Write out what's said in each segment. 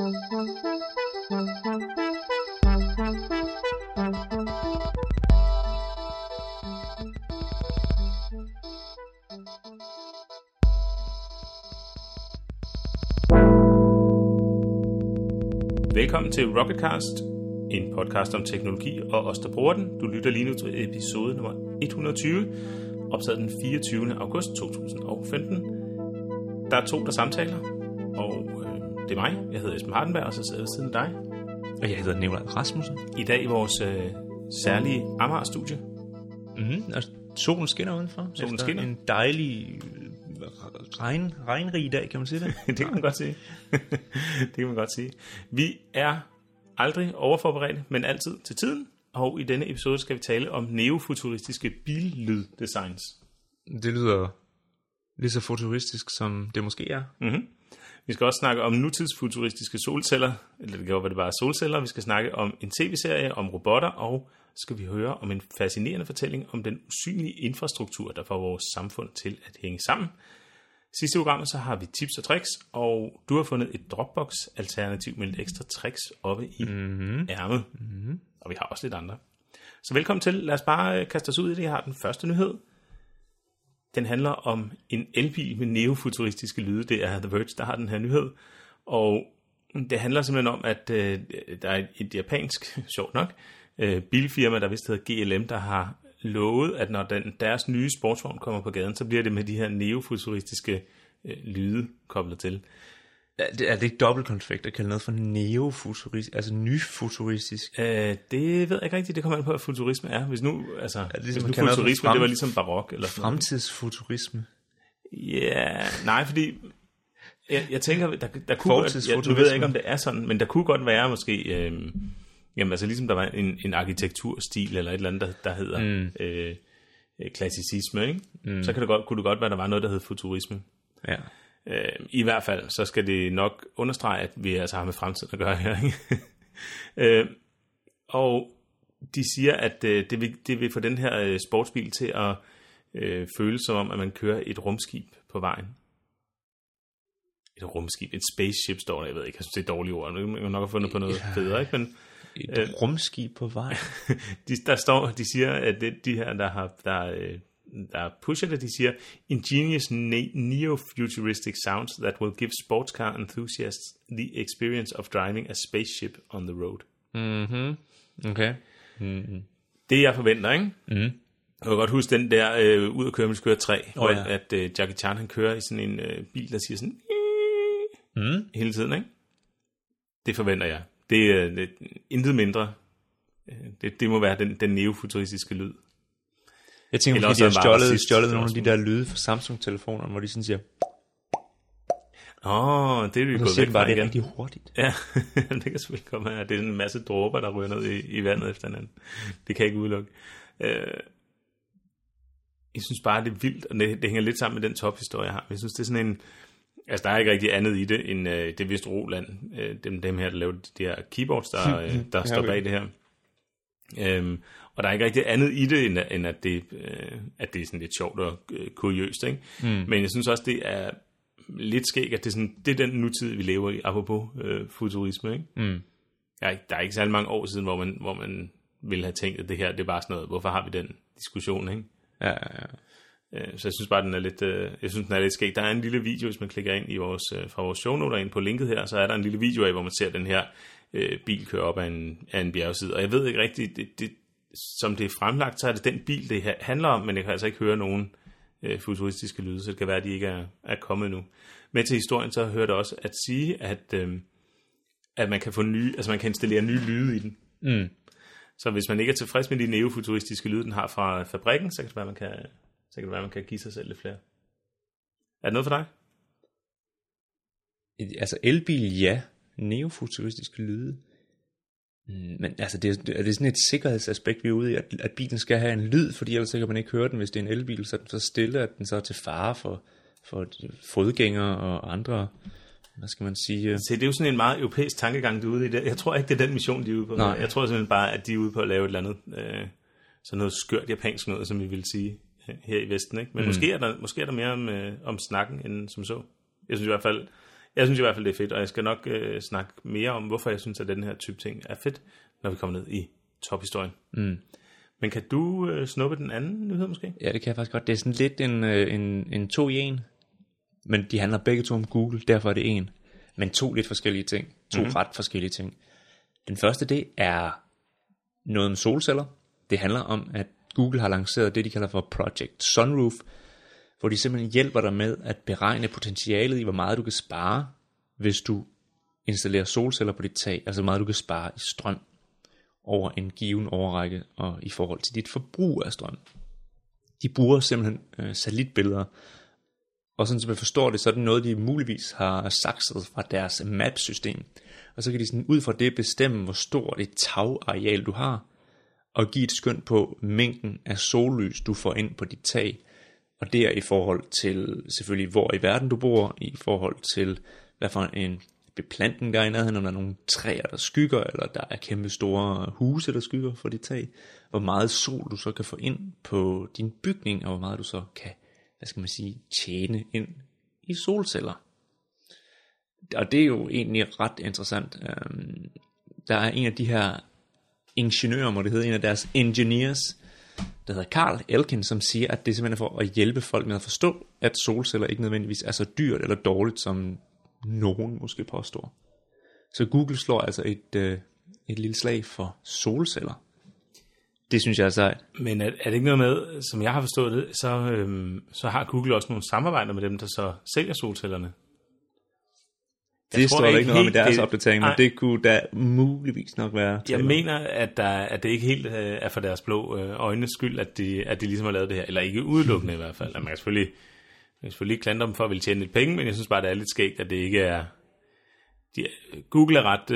Velkommen til Rocketcast, en podcast om teknologi og os, der bruger den. Du lytter lige nu til episode nummer 120, optaget den 24. august 2015. Der er to, der samtaler, og det er mig. Jeg hedder Esben Hardenberg, og så sidder jeg ved siden af dig. Og jeg hedder Nikolaj Rasmussen. I dag i vores særlige Amager-studie. Og solen skinner udenfor. Solen skinner. En dejlig regnrig dag, kan man sige det? Det kan man godt sige. Det kan man godt sige. Vi er aldrig overforberedte, men altid til tiden. Og i denne episode skal vi tale om neofuturistiske billyddesigns. Det lyder lige så futuristisk, som det måske er. Mm-hmm. Vi skal også snakke om nutidsfuturistiske solceller, eller det kan godt være, det bare er solceller. Vi skal snakke om en tv-serie, om robotter, og skal vi høre om en fascinerende fortælling om den usynlige infrastruktur, der får vores samfund til at hænge sammen. Sidste program så har vi tips og tricks, og du har fundet et Dropbox-alternativ med lidt ekstra tricks oppe i ærmet. Mm-hmm. Og vi har også lidt andre. Så velkommen til. Lad os bare kaste os ud i det. Jeg har den første nyhed. Den handler om en elbil med neofuturistiske lyde. Det er The Verge, der har den her nyhed. Og det handler simpelthen om, at der er et japansk, sjovt nok, bilfirma, der vist hedder GLM, der har lovet, at når deres nye sportsvogn kommer på gaden, så bliver det med de her neofuturistiske lyde koblet til. Er det ikke dobbeltkonfekt at kalde noget for neofuturistisk, altså nyfuturistisk? Det ved jeg ikke rigtigt. Det kommer an på, hvad futurisme er. Hvis nu, altså, ligesom hvis nu futurisme, det var ligesom barok. Eller fremtidsfuturisme? Ja, nej, fordi jeg tænker, der kunne godt, nu ved jeg ikke, om det er sådan, men der kunne godt være måske, jamen altså ligesom der var en arkitekturstil eller et eller andet, der hedder klassicisme, ikke? Så kunne det godt være, der var noget, der hed futurisme. Ja. I hvert fald, så skal det nok understrege, at vi altså har med fremtiden at gøre her, ikke? Og de siger, at det vil få den her sportsbil til at føles som om, at man kører et rumskib på vejen. Et rumskib, et spaceship står der, jeg ved ikke, jeg synes det er et dårligt ord, jeg nok har fundet på noget federe, ikke? Men et rumskib på vejen. de siger, at de her, der pusher det, de siger, ingenious neo-futuristic sounds that will give sports car enthusiasts the experience of driving a spaceship on the road. Mhm. Okay. Mhm. Det jeg forventer, ikke? Mhm. Jeg kan godt huske den der ud at køre med Skør 3, hvor at Jackie Chan han kører i sådan en bil, der siger sådan hele tiden, ikke? Det forventer jeg. Det er intet mindre. Det må være den neofuturistiske lyd. Jeg tænker, fordi de har stjålet nogle af de der lyde fra Samsung-telefonerne, hvor de sådan siger... det er vi gået væk fra igen. Det er rigtig hurtigt. Ja, det kan selvfølgelig komme her. Det er en masse dråber, der ryger ned i vandet efter hinanden. Det kan jeg ikke udelukke. Jeg synes bare, det er vildt, og det hænger lidt sammen med den tophistorie, jeg har. Jeg synes, det er sådan en... Altså, der er ikke rigtig andet i det, end det er vist Roland, dem her, der lavede de her keyboards, der står bag det her. Og der er ikke rigtig andet i det, end at det er sådan lidt sjovt og kuriøst, ikke? Men jeg synes også, det er lidt skægt, at det er den nutid, vi lever i, apropos futurisme, ikke? Der er ikke særlig mange år siden, hvor man ville have tænkt, at det her, det er bare sådan noget, hvorfor har vi den diskussion, ikke? Ja. Så jeg synes bare, den er lidt skægt. Der er en lille video, hvis man klikker ind fra vores shownoter ind på linket her, så er der en lille video af, hvor man ser den her bil køre op af en bjergside. Og jeg ved ikke rigtigt, som det er fremlagt, så er det den bil, det handler om, men jeg kan altså ikke høre nogen futuristiske lyde, så det kan være, at de ikke er kommet nu. Med til historien, så hører det også at sige, at man kan få man kan installere nye lyde i den. Så hvis man ikke er tilfreds med de neofuturistiske lyde, den har fra fabrikken, så kan det være, man kan give sig selv lidt flere. Er det noget for dig? Altså elbil, ja. Neofuturistiske lyde. Men altså, det er sådan et sikkerhedsaspekt, vi er ude i, at bilen skal have en lyd, fordi ellers kan man ikke høre den, hvis det er en elbil, så er den så stille, at den så er til fare for fodgængere og andre, hvad skal man sige? Så det er jo sådan en meget europæisk tankegang, du er ude i det. Jeg tror ikke, det er den mission, de er ude på. Nej. Jeg tror simpelthen bare, at de er ude på at lave et eller andet, sådan noget skørt japansk noget, som vi vil sige her i Vesten, ikke? Men måske er der mere om snakken, end som så. Jeg synes i hvert fald, Jeg synes i hvert fald, det er fedt, og jeg skal nok snakke mere om, hvorfor jeg synes, at den her type ting er fedt, når vi kommer ned i tophistorien. Men kan du snuppe den anden nyhed måske? Ja, det kan jeg faktisk godt. Det er sådan lidt en 2 i 1, men de handler begge to om Google, derfor er det en. Men 2 lidt forskellige ting. 2 ret forskellige ting. Den første, det er noget om solceller. Det handler om, at Google har lanceret det, de kalder for Project Sunroof, hvor de simpelthen hjælper dig med at beregne potentialet i, hvor meget du kan spare, hvis du installerer solceller på dit tag. Altså hvor meget du kan spare i strøm over en given overrække og i forhold til dit forbrug af strøm. De bruger simpelthen satellitbilleder, og sådan som jeg forstår det, så er det noget, de muligvis har sakset fra deres map-system. Og så kan de sådan ud fra det bestemme, hvor stort et tagareal du har, og give et skøn på mængden af sollys, du får ind på dit tag. Og det er i forhold til selvfølgelig, hvor i verden du bor, i forhold til, hvad for en beplantning der er i nærheden, om der er nogle træer, der skygger, eller der er kæmpe store huse, der skygger for dit tag. Hvor meget sol du så kan få ind på din bygning, og hvor meget du så kan, tjene ind i solceller. Og det er jo egentlig ret interessant. Der er en af de her ingeniører, må det hedde, en af deres engineers, der hedder Carl Elkin, som siger, at det er simpelthen for at hjælpe folk med at forstå, at solceller ikke nødvendigvis er så dyrt eller dårligt, som nogen måske påstår. Så Google slår altså et lille slag for solceller. Det synes jeg er sejt. Men er det ikke noget med, som jeg har forstået det, så har Google også nogle samarbejder med dem, der så sælger solcellerne? Det står der ikke noget om i deres opdatering, men det kunne da muligvis nok være. Jeg mener, at det ikke helt er for deres blå øjnes skyld, at de ligesom har lavet det her. Eller ikke udelukkende i hvert fald. Man kan selvfølgelig klandre dem for at ville tjene lidt penge, men jeg synes bare, det er lidt skægt, at det ikke er... Google er ret...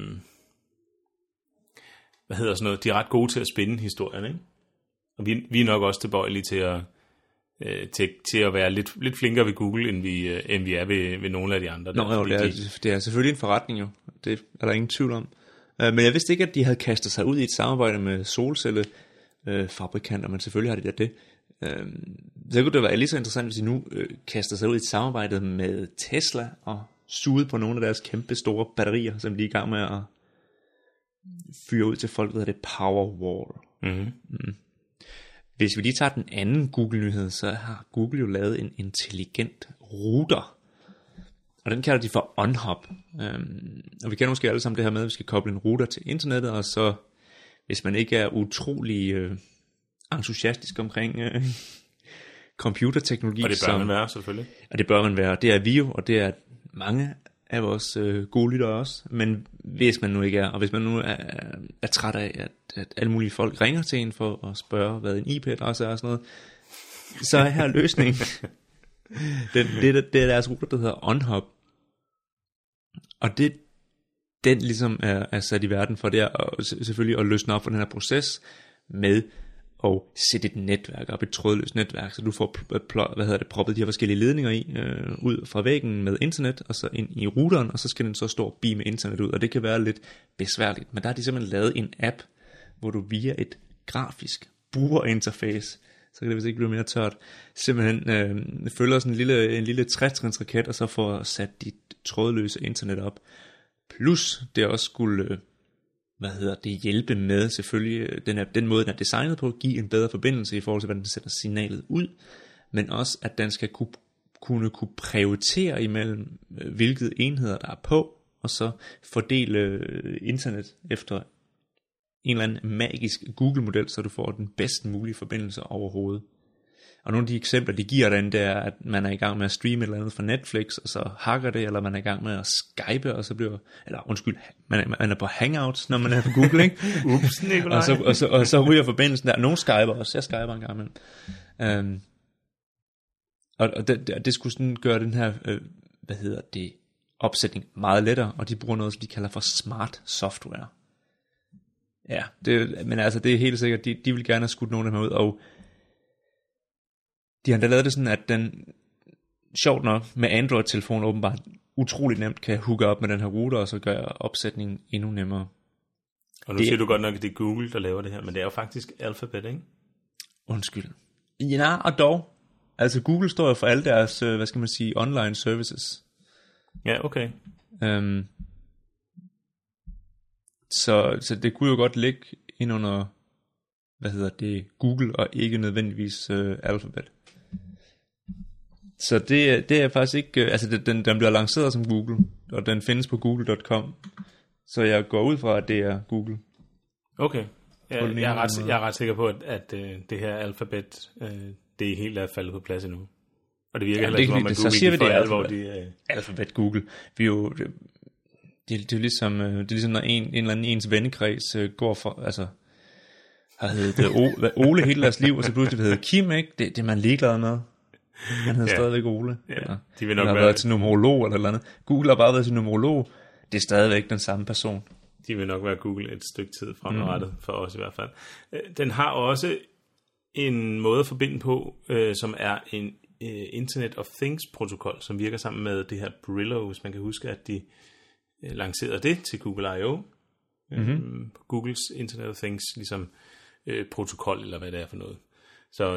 de er ret gode til at spinde historien, ikke? Og vi er nok også tilbøjelige til at være lidt flinkere ved Google, end vi er ved nogle af de andre. Det er selvfølgelig en forretning jo. Det er der ingen tvivl om. Men jeg vidste ikke, at de havde kastet sig ud i et samarbejde med solcellefabrikanter, men selvfølgelig har de det. Så kunne det være lige så interessant, hvis de nu kaster sig ud i et samarbejde med Tesla og suget på nogle af deres kæmpe store batterier, som de er i gang med at fyre ud til folk, der hedder det Powerwall. Hvis vi lige tager den anden Google-nyhed, så har Google jo lavet en intelligent router. Og den kalder de for OnHub. Og vi kender måske alle sammen det her med, at vi skal koble en router til internettet, og så, hvis man ikke er utrolig entusiastisk omkring computerteknologi. Og det bør man være, selvfølgelig. Og det bør man være. Det er vi jo, og det er mange af vores gode lyttere også. Men hvis man nu ikke er, og hvis man nu er træt af, at alle mulige folk ringer til en for at spørge, hvad en IP-adresse er og sådan noget, så er her løsningen. det er deres router, der hedder OnHub. Og den ligesom er sat i verden for det, og selvfølgelig at løsne op for den her proces med at sætte et netværk op, et trådløst netværk, så du får proppet de her forskellige ledninger ud fra væggen med internet, og så ind i routeren, og så skal den så stå og beame internet ud, og det kan være lidt besværligt, men der har de simpelthen lavet en app, hvor du via et grafisk brugerinterface, så kan det vist ikke blive mere tørt, simpelthen følger sådan en lille 3-trins-raket, og så får sat dit trådløse internet op. Plus det også skulle hjælpe med selvfølgelig den måde, den er designet på, at give en bedre forbindelse i forhold til, hvordan den sætter signalet ud, men også, at den skal kunne prioritere imellem, hvilke enheder der er på, og så fordele internet efter en eller anden magisk Google-model, så du får den bedst mulige forbindelse overhovedet. Og nogle af de eksempler, de giver den, det er, at man er i gang med at streame et eller andet fra Netflix, og så hacker det, eller man er i gang med at Skype, og så bliver, man er på Hangouts, når man er på Google, ikke? Ups, Nikolaj. og så ryger forbindelsen der. Nogle Skyper også, jeg Skyper en gang imellem. Og det skulle sådan gøre den her, opsætning meget lettere, og de bruger noget, som de kalder for smart software. Ja, men altså, det er helt sikkert, de vil gerne have skudt nogle af dem ud, og de har da lavet det sådan, at den, sjovt nok, med Android-telefonen åbenbart utroligt nemt kan hooke op med den her router, og så gøre opsætningen endnu nemmere. Og nu siger du godt nok, at det er Google, der laver det her, men det er jo faktisk Alphabet, ikke? Undskyld. Ja, og dog. Altså Google står jo for alle deres, online services. Ja, okay. Så det kunne jo godt ligge ind under, Google, og ikke nødvendigvis Alphabet. Så det er faktisk ikke, den bliver lanceret som Google, og den findes på google.com. Så jeg går ud fra, at det er Google. Okay. Ja, jeg er ret sikker på, at det her Alphabet, det er helt faldet på plads endnu. Og det virker heller ikke, som om, at Google ikke får alvor. Alphabet Google. Vi jo... Det er ligesom når en eller anden ens vennekreds går for, har heddet Ole hele deres liv, og så pludselig hedder Kim, ikke? Det er man ligeglad med. Han hedder stadigvæk Ole. Ja, de vil nok har været til numerolog eller andet. Google har bare været til numerolog. Det er stadigvæk den samme person. De vil nok være Google et stykke tid fremadrettet, for os i hvert fald. Den har også en måde at forbinde på, som er en Internet of Things protokol, som virker sammen med det her Brillo, hvis man kan huske, at de lancerede det til Google I.O. Googles Internet of Things ligesom protokol, eller hvad det er for noget. Så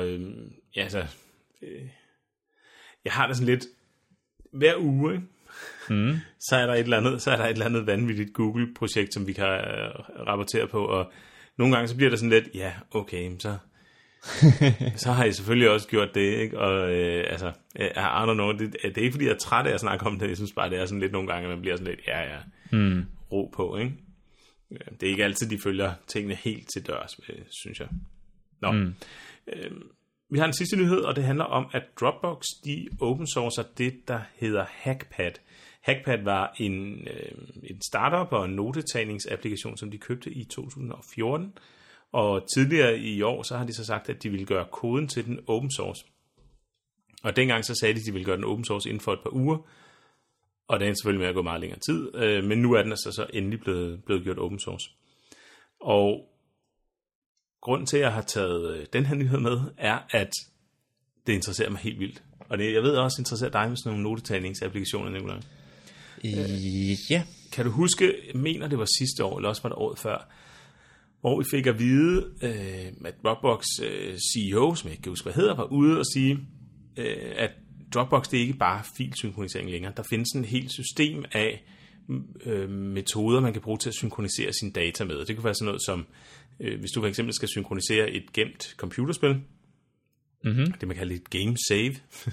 jeg har det sådan lidt hver uge, ikke? Så er der et eller andet vanvittigt Google-projekt, som vi kan rapportere på, og nogle gange så bliver det sådan lidt, ja, okay, så har I selvfølgelig også gjort det, ikke? Og I don't know, det er ikke fordi jeg er træt af at snakke om det, jeg synes bare det er sådan lidt nogle gange, at man bliver sådan lidt, ro på, ikke? Det er ikke altid de følger tingene helt til dørs, synes jeg. Vi har en sidste nyhed, og det handler om, at Dropbox, de open sourcer det, der hedder Hackpad. Hackpad var en startup og en notetagningsapplikation, som de købte i 2014. Og tidligere i år, så har de så sagt, at de ville gøre koden til den open source. Og dengang så sagde de, at de ville gøre den open source inden for et par uger. Og det er selvfølgelig med at gå meget længere tid. Men nu er den altså så endelig blevet gjort open source. Og grunden til, at jeg har taget den her nyhed med, er, at det interesserer mig helt vildt. Og jeg ved også, interesserer dig med sådan nogle notetagningsapplikationer, Nikolaj. Ja. Kan du huske, jeg mener det var sidste år, eller også var det året før, hvor vi fik at vide, at Dropbox CEO, som jeg ikke kan huske, hvad hedder, var ude og sige, at Dropbox det er ikke bare filsynkronisering længere. Der findes en helt system af metoder, man kan bruge til at synkronisere sine data med. Det kunne være sådan noget som, hvis du for eksempel skal synkronisere et gemt computerspil, det man kalder et game save,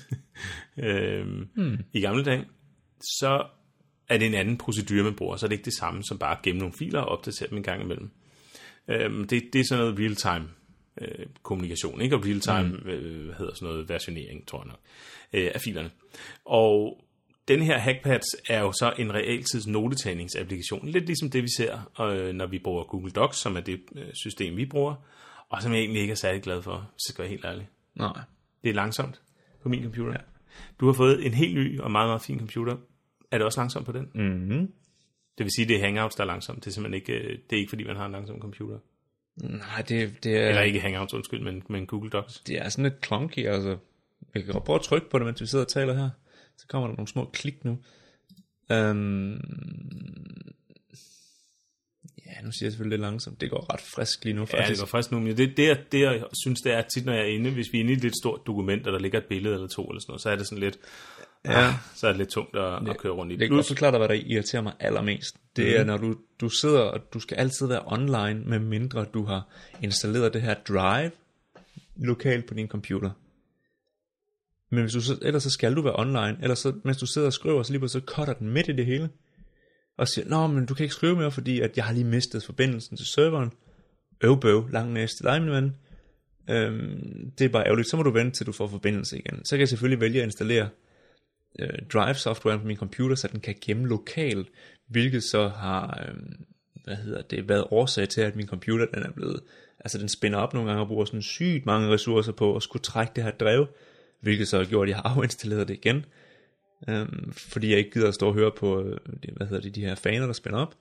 i gamle dage, så er det en anden procedure, man bruger. Så er det ikke det samme som bare at gemme nogle filer og opdatere dem en gang imellem. Det er sådan noget real-time kommunikation, ikke? Og real-time, hedder sådan noget versionering, tror jeg nok, af filerne. Og den her Hackpads er jo så en realtids notetagningsapplikation, lidt ligesom det vi ser, når vi bruger Google Docs, som er det system vi bruger, og som jeg egentlig ikke er særlig glad for, hvis jeg skal være helt ærlig. Nej. Det er langsomt på min computer. Ja. Du har fået en helt ny og meget, meget fin computer. Er det også langsomt på den? Mhm. Det vil sige, det er Hangouts, der er langsomt. Det er simpelthen ikke, det er ikke fordi, man har en langsom computer. Nej, det er... Eller ikke Hangouts, undskyld, men Google Docs. Det er sådan lidt clunky, altså. Jeg kan godt prøve at trykke på det, mens vi sidder og taler her. Så kommer der nogle små klik nu. Ja, nu siger jeg selvfølgelig lidt langsomt. Det går ret frisk lige nu, faktisk. Ja, det går frisk nu. Men det jeg synes, det er tit, når jeg er inde, hvis vi er inde i et lidt stort dokument, og der ligger et billede eller to, eller sådan noget, så er det sådan lidt... Ja. Så er det lidt tungt at køre rundt i. Det kan godt forklare dig, hvad der irriterer mig allermest. Det er, når du sidder, og du skal altid være online, med mindre du har installeret det her Drive lokalt på din computer. Men hvis ellers så skal du være online, eller så, mens du sidder og skriver, så lige så cutter den midt i det hele, og siger, nå, men du kan ikke skrive mere, fordi at jeg har lige mistet forbindelsen til serveren. Bøv, lang næste dig, min ven. Det er bare ærgerligt. Så må du vente, til du får forbindelse igen. Så kan jeg selvfølgelig vælge at installere Drive-software på min computer, så den kan gemme lokalt, hvilket så har været årsag til, at min computer den er blevet, altså den spænder op nogle gange og bruger sådan sygt mange ressourcer på at skulle trække det her drev, hvilket så har gjort, at jeg har afinstalleret det igen, fordi jeg ikke gider at stå og høre på de her faner, der spænder op.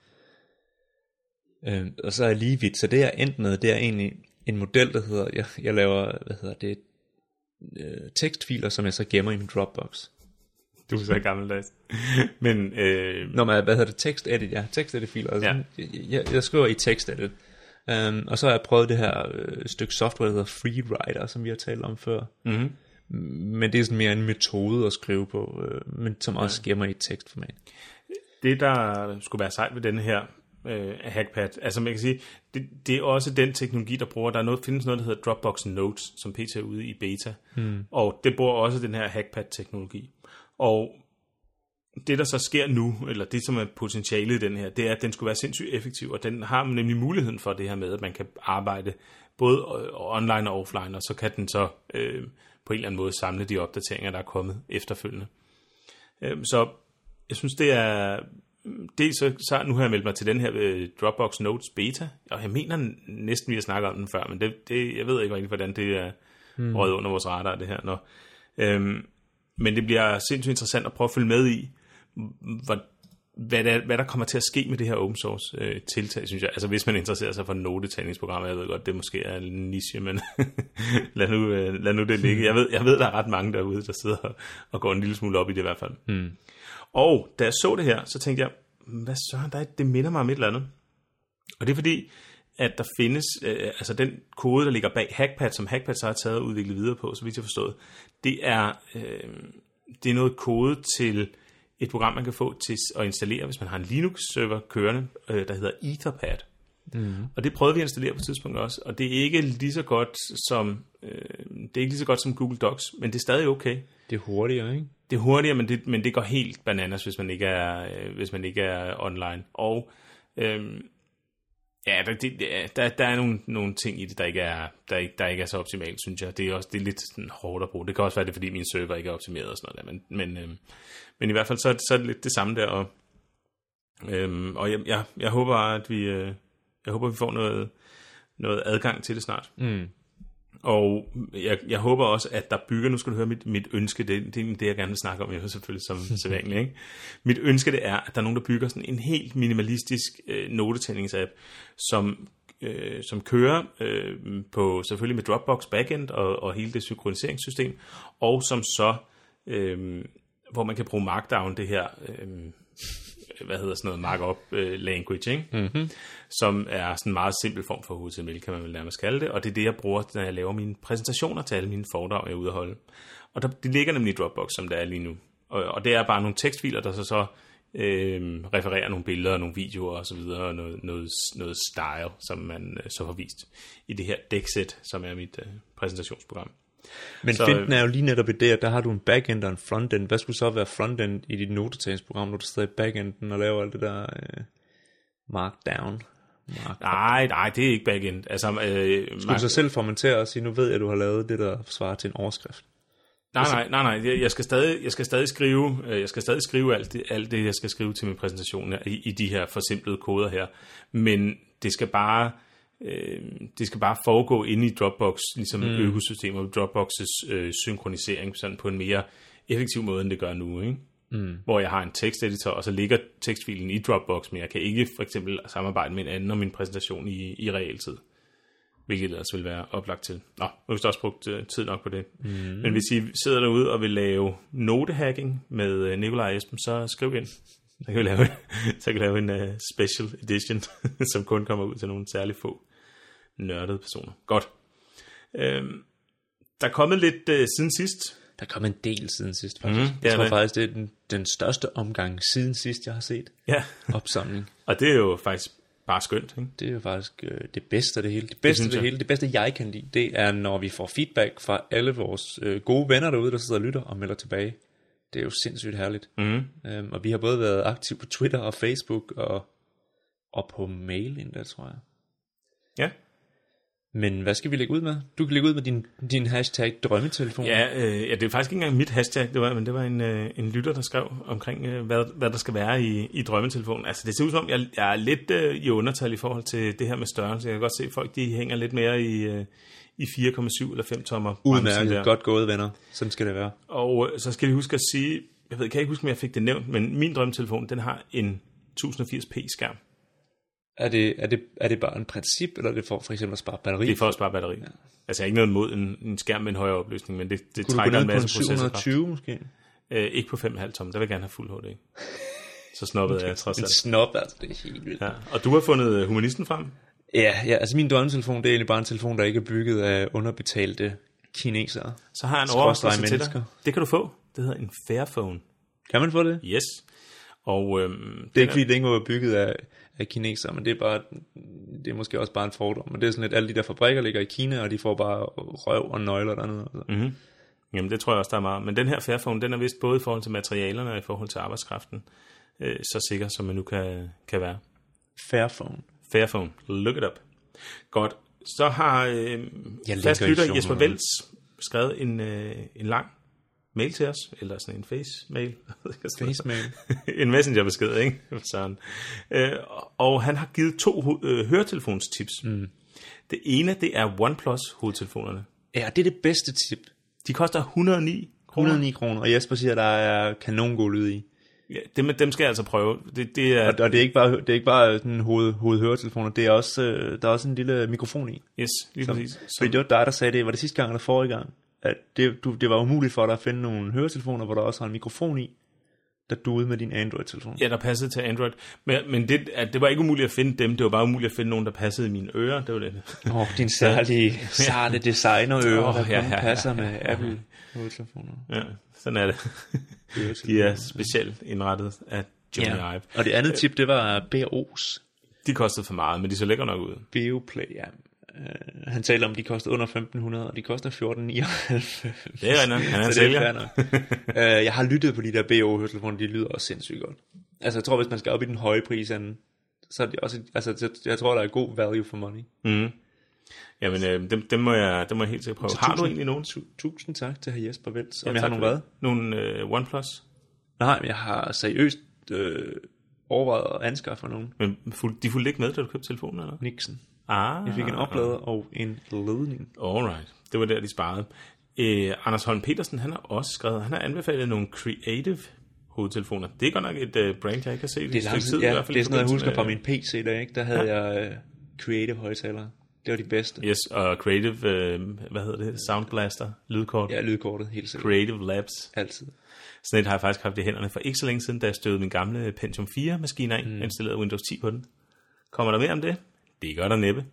Og så er jeg lige vidt, så det jeg endt med, det er egentlig en model, der hedder, jeg laver, tekstfiler, som jeg så gemmer i min Dropbox. Du er så gammeldags. Men, tekstedit, ja, tekstedit-filer. Altså, ja. Jeg skriver i tekstedit. Og så har jeg prøvet det her stykke software, der hedder FreeWriter, som vi har talt om før. Men det er sådan mere en metode at skrive på, men som også giver mig i et tekstformat. Det, der skulle være sejt ved denne her Hackpad, altså man kan sige, det er også den teknologi, der bruger, findes noget, der hedder Dropbox Notes, som pt. Er ude i beta, og det bruger også den her Hackpad-teknologi. Og det, der så sker nu, eller det, som er potentialet i den her, det er, at den skulle være sindssygt effektiv, og den har nemlig muligheden for det her med, at man kan arbejde både online og offline, og så kan den så på en eller anden måde samle de opdateringer, der er kommet efterfølgende. Så jeg synes, det er så nu har jeg meldt mig til den her Dropbox Notes beta, og jeg mener næsten, vi har snakket om den før, men jeg ved ikke rigtig, hvordan det er røget under vores radar, det her. Men det bliver sindssygt interessant at prøve at følge med i, hvad der kommer til at ske med det her open source tiltag, synes jeg. Altså hvis man interesserer sig for notetagningsprogrammer, jeg ved godt, det måske er en niche, men lad nu det ligge. Jeg ved, der er ret mange derude, der sidder og går en lille smule op i det i hvert fald. Og da jeg så det her, så tænkte jeg, hvad søren, det minder mig om et eller andet. Og det er fordi, at der findes, altså den kode, der ligger bag Hackpad, som Hackpad så har taget og udviklet videre på, så vidt jeg har forstået, det er noget kode til et program, man kan få til at installere, hvis man har en Linux-server kørende, der hedder Etherpad. Og det prøvede vi at installere på et tidspunkt også, og det er ikke lige så godt som Google Docs, men det er stadig okay. Det er hurtigere, ikke? Det er hurtigere, men det går helt bananas, hvis man ikke er online. Og der er nogle ting i det, der ikke er så optimalt, synes jeg. Det er lidt sådan hårdt at bruge. Det kan også være det, fordi min server ikke er optimeret og sådan noget der. Men i hvert fald så er det lidt det samme der. Og jeg håber, at vi får noget adgang til det snart. Og jeg håber også, at der bygger, nu skal du høre mit ønske, det er det, jeg gerne vil snakke om, jeg selvfølgelig som sædvanlig, ikke? Mit ønske, det er, at der er nogen, der bygger sådan en helt minimalistisk notetændingsapp, som kører på selvfølgelig med Dropbox backend og hele det synkroniseringssystem, og som så, hvor man kan bruge Markdown, det her markup language, ikke? Som er sådan en meget simpel form for HTML, kan man vel nærmest kalde det, og det er det, jeg bruger, når jeg laver mine præsentationer til alle mine foredrag, jeg er ude at holde. Og det ligger nemlig i Dropbox, som det er lige nu. Og det er bare nogle tekstfiler, der så refererer nogle billeder, nogle videoer og så videre, og noget style, som man så har vist i det her Dexit, som er mit præsentationsprogram. Men Finten er jo lige netop i det, at der har du en backend og en frontend. Hvad skulle så være frontend i dit notetagningsprogram, når du sidder i backenden og laver alt det der markdown? Nej, det er ikke backend. Altså, skulle du så selv formatere og sige, nu ved jeg, at du har lavet det, der svarer til en overskrift? Nej. Jeg skal stadig skrive alt det, jeg skal skrive til min præsentation i de her forsimplede koder her. Men det skal bare foregå inde i Dropbox, ligesom økosystem og Dropbox's synkronisering sådan på en mere effektiv måde, end det gør nu, ikke? Hvor jeg har en teksteditor, og så ligger tekstfilen i Dropbox, men jeg kan ikke for eksempel samarbejde med en anden om min præsentation i realtid, hvilket ellers vil være oplagt til. Nu har vi også brugt tid nok på det. Men hvis I sidder derude og vil lave notehacking med Nikolaj og Esben, så skriv ind. Så kan vi lave en special edition, som kun kommer ud til nogle særligt få nørdede personer. Godt. Der er kommet lidt siden sidst. Der er kommet en del siden sidst, faktisk. Jeg tror faktisk, det er den største omgang siden sidst, jeg har set. Ja. Opsamling. Og det er jo faktisk bare skønt, ikke? Det er jo faktisk det bedste af det hele. Det bedste, jeg kan lide, det er, når vi får feedback fra alle vores gode venner derude, der sidder og lytter og melder tilbage. Det er jo sindssygt herligt. Og vi har både været aktive på Twitter og Facebook og på mail endda, tror jeg. Ja. Men hvad skal vi lægge ud med? Du kan lægge ud med din hashtag drømmetelefon. Ja, det er faktisk ikke engang mit hashtag, det var en lytter, der skrev omkring, hvad der skal være i drømmetelefonen. Altså det ser ud som om, jeg er lidt i undertal i forhold til det her med størrelse. Jeg kan godt se, at folk de hænger lidt mere i 4,7 eller 5 tommer. Udmærket, godt gået, venner. Sådan skal det være. Og så skal vi huske at sige, kan jeg ikke huske, om jeg fik det nævnt, men min drømmetelefon, den har en 1080p skærm. Er det bare en princip, eller er det for eksempel at spare batteri? Det er for at spare batteri. Ja. Altså jeg er ikke noget imod en skærm med en højere opløsning, men det trækker en masse processorkraft. Kunne du gå ned på en 720 måske? Ikke på 5,5 tom, der vil jeg gerne have fuld HD. Så snobbet er jeg trods alt. En snop, altså det er helt vildt. Ja. Og du har fundet humanisten frem? Ja, altså min drømmetelefon, det er egentlig bare en telefon, der ikke er bygget af underbetalte kinesere. Så har jeg en Skråstreg overraskelse til mennesker. dig. Det kan du få. Det hedder en Fairphone. Kan man få det? Yes. Og Det er ikke fordi, det ikke må være bygget af kinesere, men det er måske også bare en fordom. Men det er sådan lidt, alle de der fabrikker ligger i Kina, og de får bare røv og nøgler dernede. Mm-hmm. Jamen det tror jeg også, der er meget. Men den her Fairphone, den er vist både i forhold til materialerne og i forhold til arbejdskraften, så sikker som man nu kan være. Fairphone. Look it up. Godt. Så har fast lytter Jesper Welts skrevet en lang mail til os, eller sådan en face-mail. Face-mail. En messengerbesked, ikke? Sådan. Og han har givet 2 høretelefonstips. Det ene, det er OnePlus hovedtelefonerne. Ja, det er det bedste tip. De koster 109 kroner. 109 kroner, og Jesper siger, at der er kanongod lyd i. Ja, dem skal jeg altså prøve. Det er... Og det er ikke bare sådan hovedhøretelefoner, det er også, der er også en lille mikrofon i. Yes, lige præcis. Fordi det var dig, der sagde det, var det sidste gang eller forrige gang, at det var umuligt for dig at finde nogle høretelefoner, hvor der også har en mikrofon i, der duede med din Android-telefon. Ja, der passede til Android. Men det var ikke umuligt at finde dem, det var bare umuligt at finde nogen, der passede i mine ører. Det var det. Din særlige sarte designerører, der kun passer med Apple-høretelefoner. Ja, sådan er det. De er specielt indrettet af Jony Ive. Og det andet tip, det var BO's. De kostede for meget, men de så lækker nok ud. BO-Play, ja. Han taler om, de koster under 1.500, og de koster 14,99. Det er rigtigt, han er en sælger. Jeg har lyttet på de der BO-høretelefoner, de lyder også sindssygt godt. Altså, jeg tror, hvis man skal op i den høje pris, så er det også, altså, jeg tror, der er god value for money. Mm. Jamen, dem må jeg helt sikkert prøve. Har du egentlig nogen? Tusind tak til hr. Jesper Welts. Om jeg har nogen hvad? Nogle OnePlus? Nej, men jeg har seriøst overvejet at anskaffe nogen. Men de fulgte ikke med, da du købte telefonen, eller? Nixon. Jeg fik en oplader og en ledning. Alright, det var der, de sparede. Anders Holm Petersen, han har også skrevet, han har anbefalet nogle Creative hovedtelefoner. Det er godt nok et brand, jeg ikke har set. Det er lang tid, ja, det er sådan noget, jeg husker fra min PC der, ikke? Der havde jeg Creative højtalere. Det var de bedste. Yes, og Creative, hvad hedder det? Sound Blaster, lydkort. Ja, lydkortet, helt sikkert. Creative Labs. Altid. Sådan et har jeg faktisk haft i hænderne for ikke så længe siden, da jeg støvede min gamle Pentium 4-maskine ind, installerede Windows 10 på den. Kommer der mere om det? Det gør der næppe.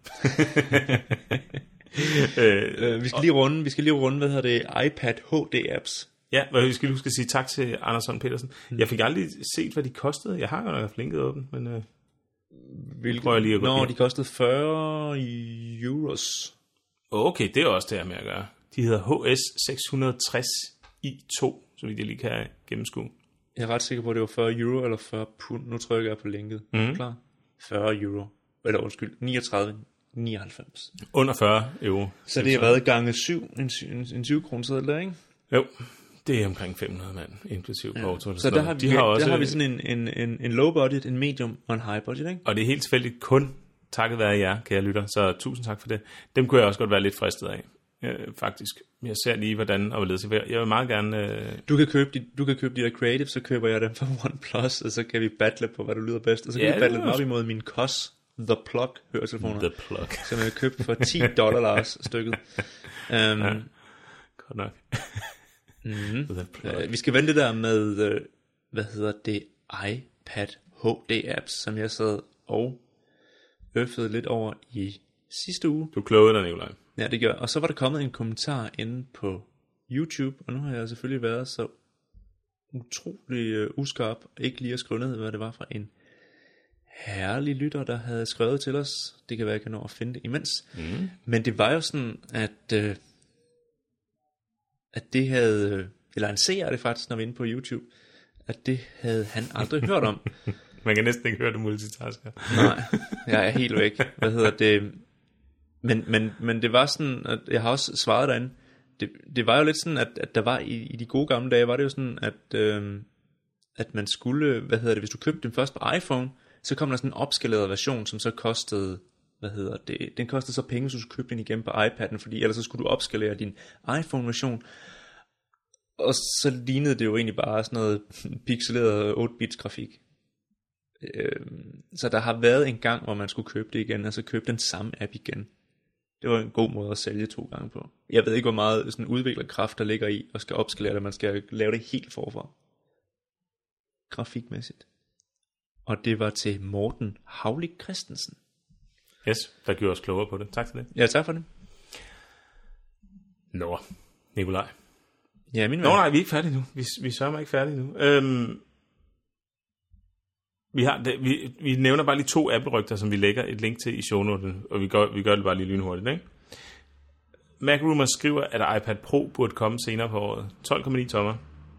Vi skal lige runde, hvad hedder det, iPad HD-apps. Ja, vi skal huske at sige tak til Anders Holm Petersen. Jeg fik aldrig set, hvad de kostede. Jeg har jo nok linket åbent, men prøver jeg lige at gå de kostede 40 euros. Okay, det er også det her med at gøre. De hedder HS 660 i2, så vidt jeg lige kan gennemskue. Jeg er ret sikker på, at det var 40 euro eller 40 pund. Nu trykker jeg på linket. Klar? 40 euro. Eller undskyld, 39,99. Under 40 euro. Så det har været gange 7, en 20 kroner seddel der, ikke? Jo, det er omkring 500 mand, inklusive porto. Så der har vi sådan en low budget, en medium og en high budget, ikke? Og det er helt tilfældigt kun takket være jer, kære lytter. Så tusind tak for det. Dem kunne jeg også godt være lidt fristet af, faktisk. Jeg ser lige, hvordan og hvorledes. Jeg vil meget gerne... Du kan købe de der Creative, så køber jeg dem for OnePlus, og så kan vi battle på, hvad du lyder bedst. Og så kan vi battle dem op imod min COS The Plug høretelefoner. The Plug. Som jeg har købt for $10 Lars stykket. Godt nok. Vi skal vente der med, hvad hedder det, iPad HD-apps, som jeg sad og øffede lidt over i sidste uge. Du klogede dig, Nikolaj. Ja, det gør. Og så var der kommet en kommentar inde på YouTube, og nu har jeg selvfølgelig været så utrolig uskarp, ikke lige at skrive ned, hvad det var fra en herlig lytter, der havde skrevet til os. Det kan være, jeg kan nå at finde det imens. Men det var jo sådan, at det havde, eller han ser det faktisk, når vi er inde på YouTube, at det havde han aldrig hørt om. Man kan næsten ikke høre det multitasker. Nej, jeg er helt væk. Hvad hedder det? Men det var sådan, at jeg har også svaret derinde. Det var jo lidt sådan, at der var i de gode gamle dage, var det jo sådan, at man skulle, hvad hedder det, hvis du købte den først på iPhone, så kom der sådan en opskaleret version, som så kostede, hvad hedder det, den kostede så penge, hvis du skulle købe den igen på iPad'en, fordi ellers så skulle du opskalere din iPhone-version. Og så lignede det jo egentlig bare sådan noget pixeleret 8-bits grafik. Så der har været en gang, hvor man skulle købe det igen, og så købe den samme app igen. Det var en god måde at sælge 2 gange på. Jeg ved ikke, hvor meget sådan udviklerkraft der ligger i, og skal opskalere det. Man skal lave det helt forfra. Grafikmæssigt. Og det var til Morten Havlik Christensen. Yes, der gjorde os klogere på det. Tak for det. Ja, tak for det. Nå, Nikolaj. Ja, min Nå nej, vi er ikke færdige nu. Vi sørger ikke færdige nu. Vi nævner bare lige 2 Apple-rygter, som vi lægger et link til i shownoten, og vi gør det bare lige lynhurtigt, ikke? Mac Rumors skriver, at iPad Pro burde komme senere på året. 12,9 tommer.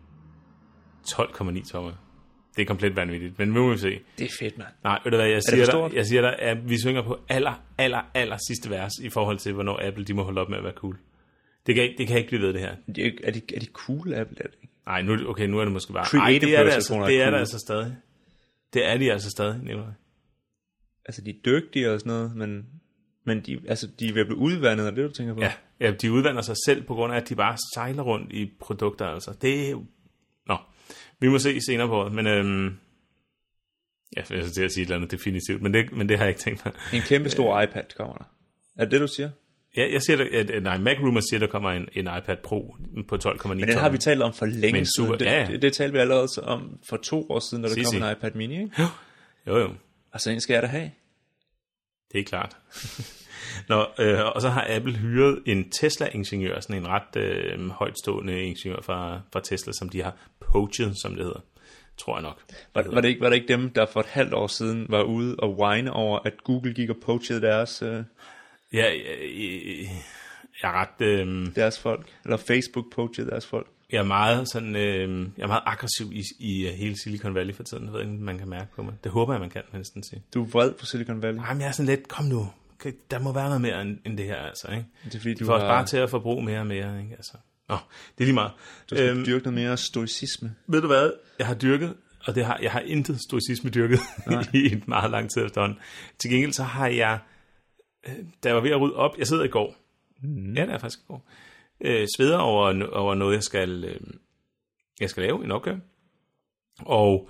12,9 tommer. Det er komplet vanvittigt, men nu må vi se. Det er fedt, mand. Nej, ved du hvad, jeg siger dig, at vi synger på aller sidste vers i forhold til, hvornår Apple de må holde op med at være cool. Det kan ikke blive ved det her. Er de cool, Apple? Er det ikke? Nej, nu er det måske bare... Nej, det er det altså stadig. Det er de altså stadig, Nikolaj. Altså, de er dygtige og sådan noget, men de er ved at blive udvandet, er det, du tænker på? Ja, de udvander sig selv på grund af, at de bare sejler rundt i produkter, altså. Det er jo... Nå, vi må se senere på året, men... jeg skal til at sige et eller andet definitivt, men det har jeg ikke tænkt mig. En kæmpe stor iPad kommer der. Er det, du siger? Ja, jeg siger, Mac Rumors siger, der kommer en iPad Pro på 12,9 Men den har vi talt om for længe siden. Det talte vi allerede om for 2 år siden, da der kom en iPad mini, ikke? Jo. Og så en skal jeg da have. Det er klart. Og så har Apple hyret en Tesla-ingeniør, sådan en ret højtstående ingeniør fra Tesla, som de har poachet, som det hedder. Tror jeg nok. Var det ikke dem, der for et halvt år siden var ude og whine over, at Google gik og poachede deres... Ja, jeg er ret... deres folk, eller Facebook poachede deres folk. Jeg er meget aggressiv i hele Silicon Valley for tiden. Jeg ved ikke, man kan mærke på mig. Det håber jeg, man kan næsten sige. Du er vred på Silicon Valley? Jamen, jeg er sådan lidt, kom nu. Der må være noget mere end det her, altså, ikke? Det er fordi, du får os bare til at forbruge mere og mere, ikke? Altså. Nå, det er lige meget. Du skal dyrke noget mere stoicisme. Ved du hvad? Jeg har dyrket, og jeg har intet stoicisme dyrket i et meget lang tid efterhånden. Til gengæld så har jeg, da jeg var ved at rydde op, jeg sidder i går. Ja, det er faktisk i går. Sveder over noget, jeg skal lave, en opgave. Og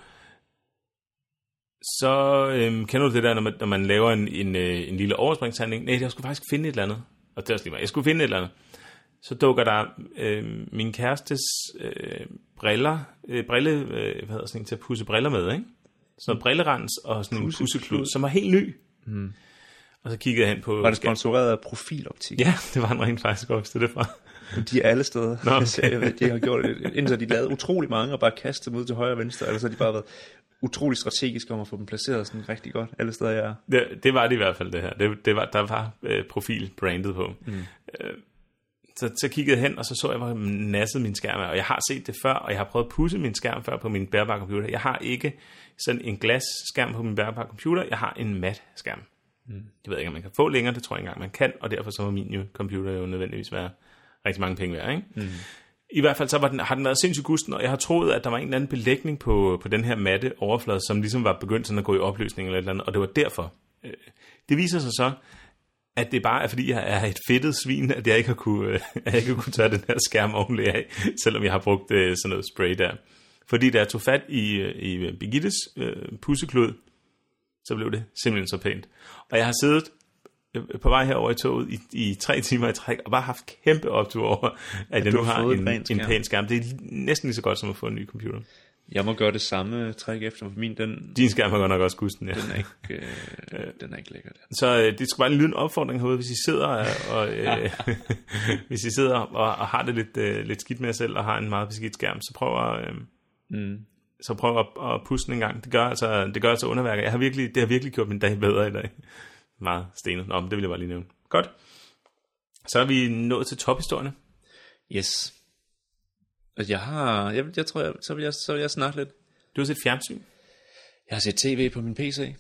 så kender du det der, når man laver en lille overspringshandling. Nej, jeg skulle faktisk finde et eller andet. Og det er også lige meget. Jeg skulle finde et eller andet. Så dukker der min kærestes briller, hvad hedder sådan en til at pusse briller med, ikke? Sådan noget brillerens og sådan en pusseklud, som var helt ny. Og så kiggede jeg hen på... Var det sponsoreret af Profiloptik? Ja, det var han rent faktisk også det fra. De er alle steder. De har gjort det, indtil de lavede utrolig mange og bare kastet dem ud til højre og venstre, eller så har de bare været utrolig strategisk om at få dem placeret sådan rigtig godt alle steder, jeg er. Det var det i hvert fald, det her. Der var profil brandet på. Så kiggede jeg hen, og så jeg, hvor jeg nassede min skærm. Og jeg har set det før, og jeg har prøvet at pusse min skærm før på min bærbare computer. Jeg har ikke sådan en glasskærm på min bærbare computer. Jeg har en mat skærm. Det ved jeg ikke, om man kan få længere. Det tror jeg ikke engang, man kan. Og derfor så må min computer jo nødvendigvis være rigtig mange penge værd, ikke? I hvert fald så har den været sindssygt gusten, og jeg har troet, at der var en eller anden belægning på den her matte overflade, som ligesom var begyndt sådan at gå i opløsning eller et eller andet, og det var derfor. Det viser sig så, at det bare er, fordi jeg er et fedtet svin, at jeg ikke har kunne tage den her skærm ordentligt af, selvom jeg har brugt sådan noget spray der. Fordi da jeg tog fat i Birgittes pusseklud, så blev det simpelthen så pænt. Og jeg har siddet på vej herover i toget i 3 timer i træk, og bare haft kæmpe optur over, at jeg nu har en pæn skærm. Det er næsten lige så godt som at få en ny computer. Jeg må gøre det samme træk efter, for din skærm har godt nok også gusten, ja. Den er ikke lækker. Så det skal bare en lille opfordring herude, hvis I sidder hvis I sidder og har det lidt skidt med jer selv, og har en meget beskidt skærm, så prøv at puste den en gang. Det gør altså underværker. Det har virkelig gjort min dag bedre i dag. Meget stenet. Nå, men det vil jeg bare lige nævne. Godt. Så er vi nået til tophistorierne. Yes. Og så vil jeg snakke lidt. Du har set fjernsyn? Jeg har set tv på min PC.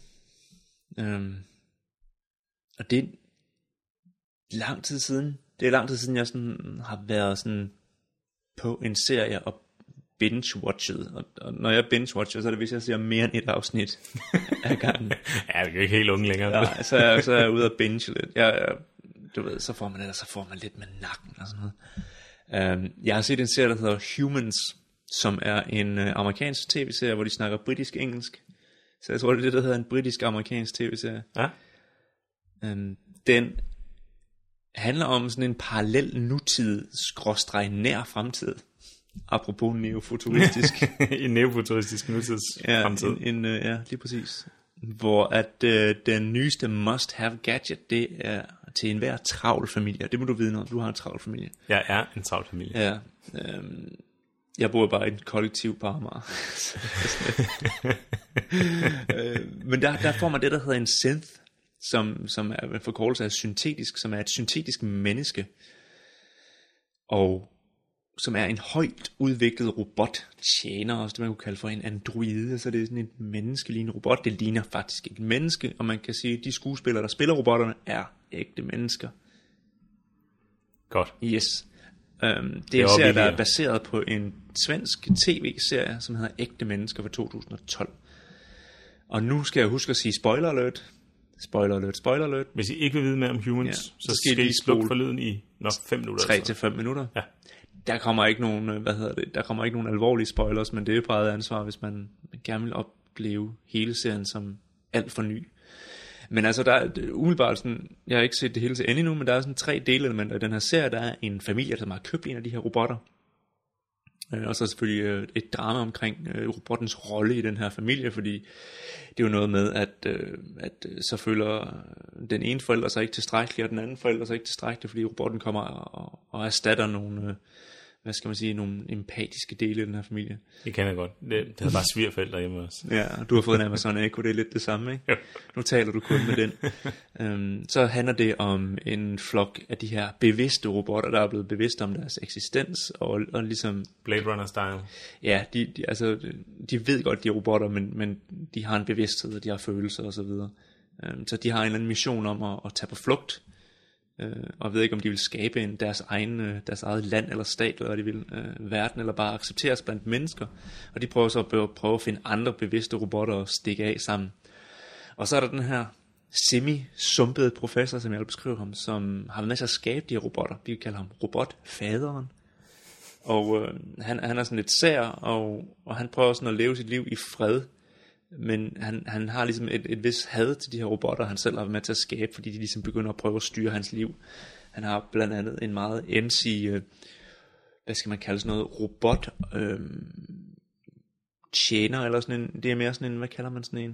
Og det er lang tid siden. Det er lang tid siden, jeg sådan har været sådan på en serie og binge-watchet. Og når jeg binge-watcher, så er det, hvis jeg ser mere end et afsnit af gangen. Ja, det er ikke helt unge længere. Ja, så er jeg ude og binge lidt. Du ved, så får man lidt med nakken og sådan noget. Jeg har set en serie, der hedder Humans, som er en amerikansk tv-serie, hvor de snakker britisk-engelsk. Så jeg tror, det er det, der hedder en britisk-amerikansk tv-serie. Ja. Den handler om sådan en parallel nutid, /nær fremtid. Apropos neofuturistisk. En neofuturistisk nutidsfremtid. Ja, lige præcis. Hvor at den nyeste must-have gadget, det er til enhver travl familie. Det må du vide, når du har en travl familie. Jeg er en travl familie. Ja, jeg bor bare i et kollektiv på Amager. Men der får man det, der hedder en synth, som er en forkortelse af syntetisk, som er et syntetisk menneske, og som er en højt udviklet robottjener, også det man kunne kalde for en androide, så det er sådan et menneskelignende robot. Det ligner faktisk et menneske, og man kan sige, at de skuespillere, der spiller robotterne, er ægte mennesker. Godt. Yes. Det er en serie, der er baseret på en svensk tv-serie, som hedder Ægte Mennesker fra 2012. Og nu skal jeg huske at sige spoiler alert. Spoiler alert, spoiler alert. Hvis I ikke vil vide mere om Humans, ja, så skal I slukke for lyden i nok 5 minutter. 3-5 minutter. Ja. Der kommer ikke nogen, der kommer ikke nogen alvorlige spoilers, men det er bare et ansvar, hvis man gerne vil opleve hele serien som alt for ny. Men altså, der er umiddelbart sådan, jeg har ikke set det hele til ende endnu, men der er sådan 3 delelementer i den her serie. Der er en familie, der har købt en af de her robotter. Og så selvfølgelig et drama omkring robottens rolle i den her familie, fordi det er jo noget med, at så føler den ene forælder sig ikke tilstrækkelig, og den anden forælder sig ikke tilstrækkelig, fordi robotten kommer og erstatter nogle, hvad skal man sige, nogle empatiske dele i den her familie. Det kan jeg godt. Det er bare svigerforældre hjemme også. Ja, du har fået en Amazon Echo, det er lidt det samme, ikke? Jo. Nu taler du kun med den. Så handler det om en flok af de her bevidste robotter, der er blevet bevidste om deres eksistens, og ligesom... Blade Runner-style. Ja, de ved godt, de er robotter, men de har en bevidsthed, og de har følelser og så videre. Så de har en eller anden mission om at tage på flugt, og ved ikke om de vil skabe deres eget land eller stat, eller hvad de vil, verden, eller bare accepteres blandt mennesker. Og de prøver så at finde andre bevidste robotter og stikke af sammen. Og så er der den her semi-sumpede professor, som jeg vil beskrive ham, som har været med til at skabe de her robotter. Vi kan kalde ham robotfaderen. Og han er sådan lidt sær, og han prøver sådan at leve sit liv i fred. Men han har ligesom et vis had til de her robotter, han selv har været med til at skabe, fordi de ligesom begynder at prøve at styre hans liv. Han har blandt andet en meget ensig, hvad skal man kalde sådan noget, robot tjener, eller sådan en, det er mere sådan en, hvad kalder man sådan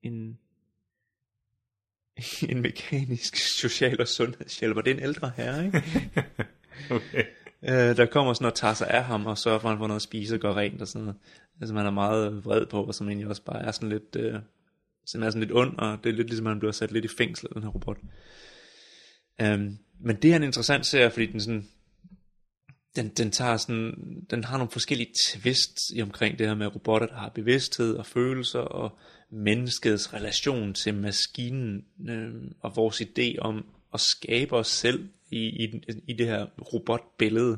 en mekanisk social- og sundhedshjælper. Det er en ældre herre, ikke? Okay. Der kommer sådan og tager sig af ham og sørger for, at han får noget at spise og gør rent og sådan noget. Altså man er meget vred på, og som egentlig også bare er sådan lidt, som er sådan lidt ond, og det er lidt ligesom, at han bliver sat lidt i fængsel, den her robot. Men det er en interessant serie, fordi den sådan, den tager sådan, den har nogle forskellige twists i omkring det her med robotter, der har bevidsthed og følelser, og menneskets relation til maskinen, og vores idé om at skabe os selv i det her robotbillede.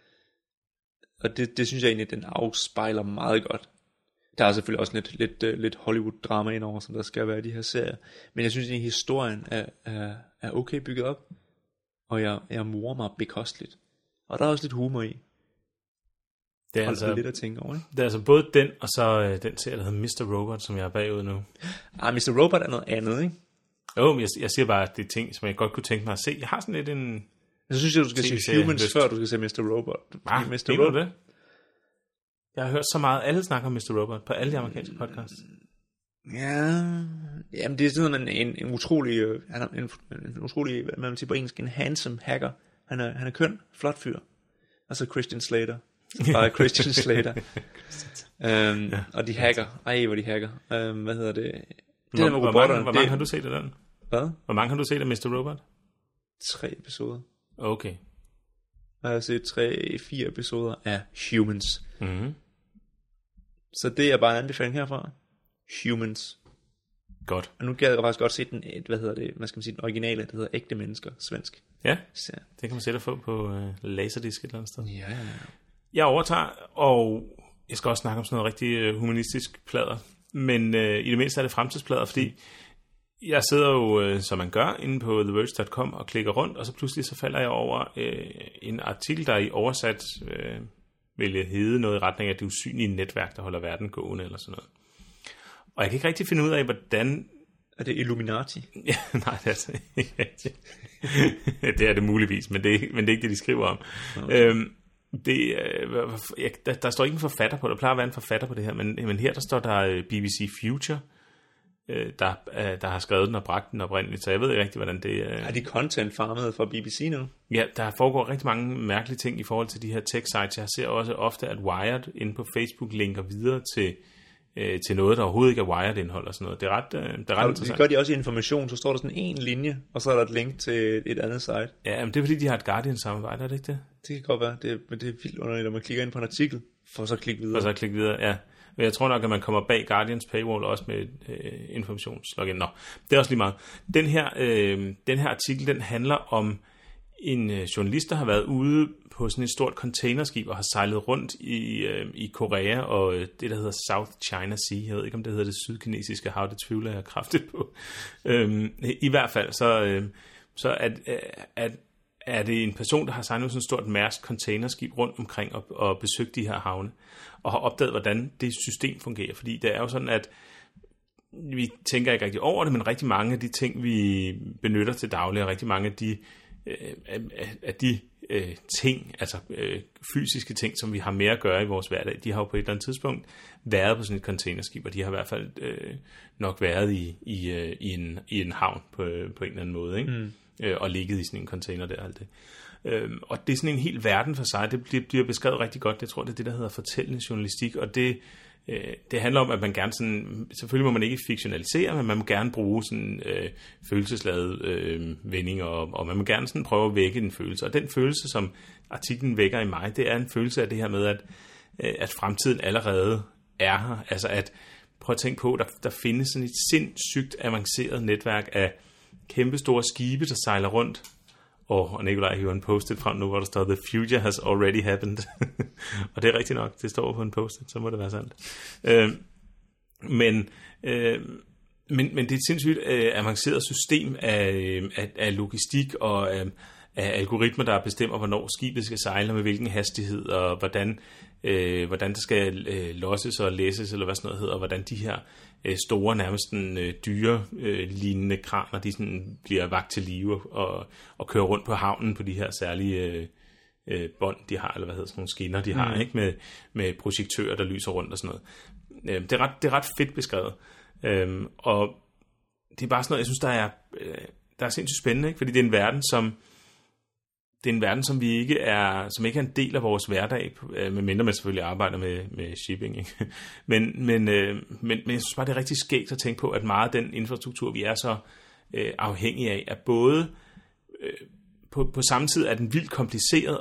Og det synes jeg egentlig, den afspejler meget godt. Der er selvfølgelig også lidt Hollywood-drama indover, som der skal være i de her serier. Men jeg synes egentlig, historien er okay bygget op. Og jeg morer mig bekosteligt. Og der er også lidt humor i. Det er altså lidt at tænke over, ikke? Det er altså både den, og så den serie, der hedder Mr. Robot, som jeg er bagud nu. Mr. Robot er noget andet, ikke? Jo, men jeg siger bare, at det er ting, som jeg godt kunne tænke mig at se. Jeg har sådan lidt en... Jeg synes, du skal se Humans, før du skal se Mr. Robot. Mr. Robot? Det? Jeg har hørt så meget, alle snakker om Mr. Robot på alle de amerikanske podcasts. Ja, jamen det er sådan en utrolig, en utrolig, hvad man vil sige på engelsk, en handsome hacker. Han er køn, flot fyr. Og så Christian Slater. Bare Christian Slater. Og de hacker. Ej, hvor de hacker. Hvad hedder det? Det der med robotterne. Hvor mange har du set af den? Hvad? Hvor mange har du set af Mr. Robot? 3 episoder. Okay. Jeg har set 3-4 episoder af Humans. Mm-hmm. Så det er bare en anbefaling herfra. Humans. Godt. Og nu kan jeg faktisk godt se den, hvad hedder det, man skal sige den originale, det hedder Ægte Mennesker, svensk. Ja, så. Det kan man sætte få på Laserdisc et eller andet sted. Ja. Jeg overtager, og jeg skal også snakke om sådan noget rigtig humanistisk plader. Men i det mindste er det fremtidsplader, fordi jeg sidder jo, som man gør, inde på theverge.com og klikker rundt, og så pludselig så falder jeg over en artikel, der er i oversat, vil jeg hedde noget i retning af det usynlige netværk, der holder verden gående, eller sådan noget. Og jeg kan ikke rigtig finde ud af, hvordan... Er det Illuminati? Ja, nej, det er altså ikke. Det er det muligvis, men det er ikke det, de skriver om. Okay. Der står ikke en forfatter på, der plejer at være en forfatter på det her, men her der står der BBC Future, der har skrevet den og bragt den oprindeligt, så jeg ved ikke rigtig, hvordan det... Er de content-farmet fra BBC nu? Ja, der foregår rigtig mange mærkelige ting i forhold til de her tech-sites. Jeg ser også ofte, at Wired inde på Facebook linker videre til noget, der overhovedet ikke er Wired-indhold og sådan noget. Det er ret interessant. Det gør de også i Information, så står der sådan en linje, og så er der et link til et andet site. Ja, men det er fordi, de har et Guardian-samarbejde, er det ikke det? Det kan godt være, men det er vildt underligt, når man klikker ind på en artikel, for så at klikke videre. Ja. Men jeg tror nok, at man kommer bag Guardians paywall også med informationslogin. Nå, det er også lige meget. Den her artikel, den handler om en journalist, der har været ude på sådan et stort containerskib og har sejlet rundt i Korea og det, der hedder South China Sea. Jeg ved ikke, om det hedder det sydkinesiske hav, det tvivler jeg kraftigt på. I hvert fald, så er det en person, der har sejlet sådan et stort Mærsk containerskib rundt omkring og besøgt de her havne, og har opdaget, hvordan det system fungerer. Fordi det er jo sådan, at vi tænker ikke rigtig over det, men rigtig mange af de ting, vi benytter til daglig, og rigtig mange af de ting, altså fysiske ting, som vi har med at gøre i vores hverdag, de har jo på et eller andet tidspunkt været på sådan et containerskib, og de har i hvert fald nok været i en havn på en eller anden måde, ikke? Og ligget i sådan en container der, alt det. Og det er sådan en hel verden for sig. Det bliver beskrevet rigtig godt. Jeg tror, det er det, der hedder fortællende journalistik, og det handler om, at man gerne sådan, selvfølgelig må man ikke fiktionalisere, men man må gerne bruge sådan følelsesladede vendinger, og man må gerne sådan prøve at vække en følelse. Og den følelse, som artiklen vækker i mig, det er en følelse af det her med, at fremtiden allerede er her. Altså at, prøv at tænke på, der findes sådan et sindssygt avanceret netværk af kæmpestore skibe, der sejler rundt. Og Nikolaj hiver en post-it frem nu, hvor der står, "The future has already happened." Og det er rigtigt nok, det står på en post-it, så må det være sandt. Men det er et sindssygt avanceret system af logistik og af algoritmer, der bestemmer, hvornår skibet skal sejle, med hvilken hastighed, og hvordan det skal losses og læses, eller hvad sådan noget hedder, og hvordan de her store, nærmest dyre-lignende kraner, de sådan bliver vakt til live og kører rundt på havnen på de her særlige bånd, de har, eller hvad hedder sådan nogle skinner, de har, ikke? Med projektører, der lyser rundt og sådan noget. Det er ret fedt beskrevet. Og det er bare sådan noget, jeg synes, der er sindssygt spændende, ikke? Fordi det er en verden, som ikke er en del af vores hverdag, medmindre man selvfølgelig arbejder med shipping, ikke? Men jeg synes bare, det er rigtig skægt at tænke på, at meget af den infrastruktur, vi er så afhængige af, er både på samme tid er den vildt kompliceret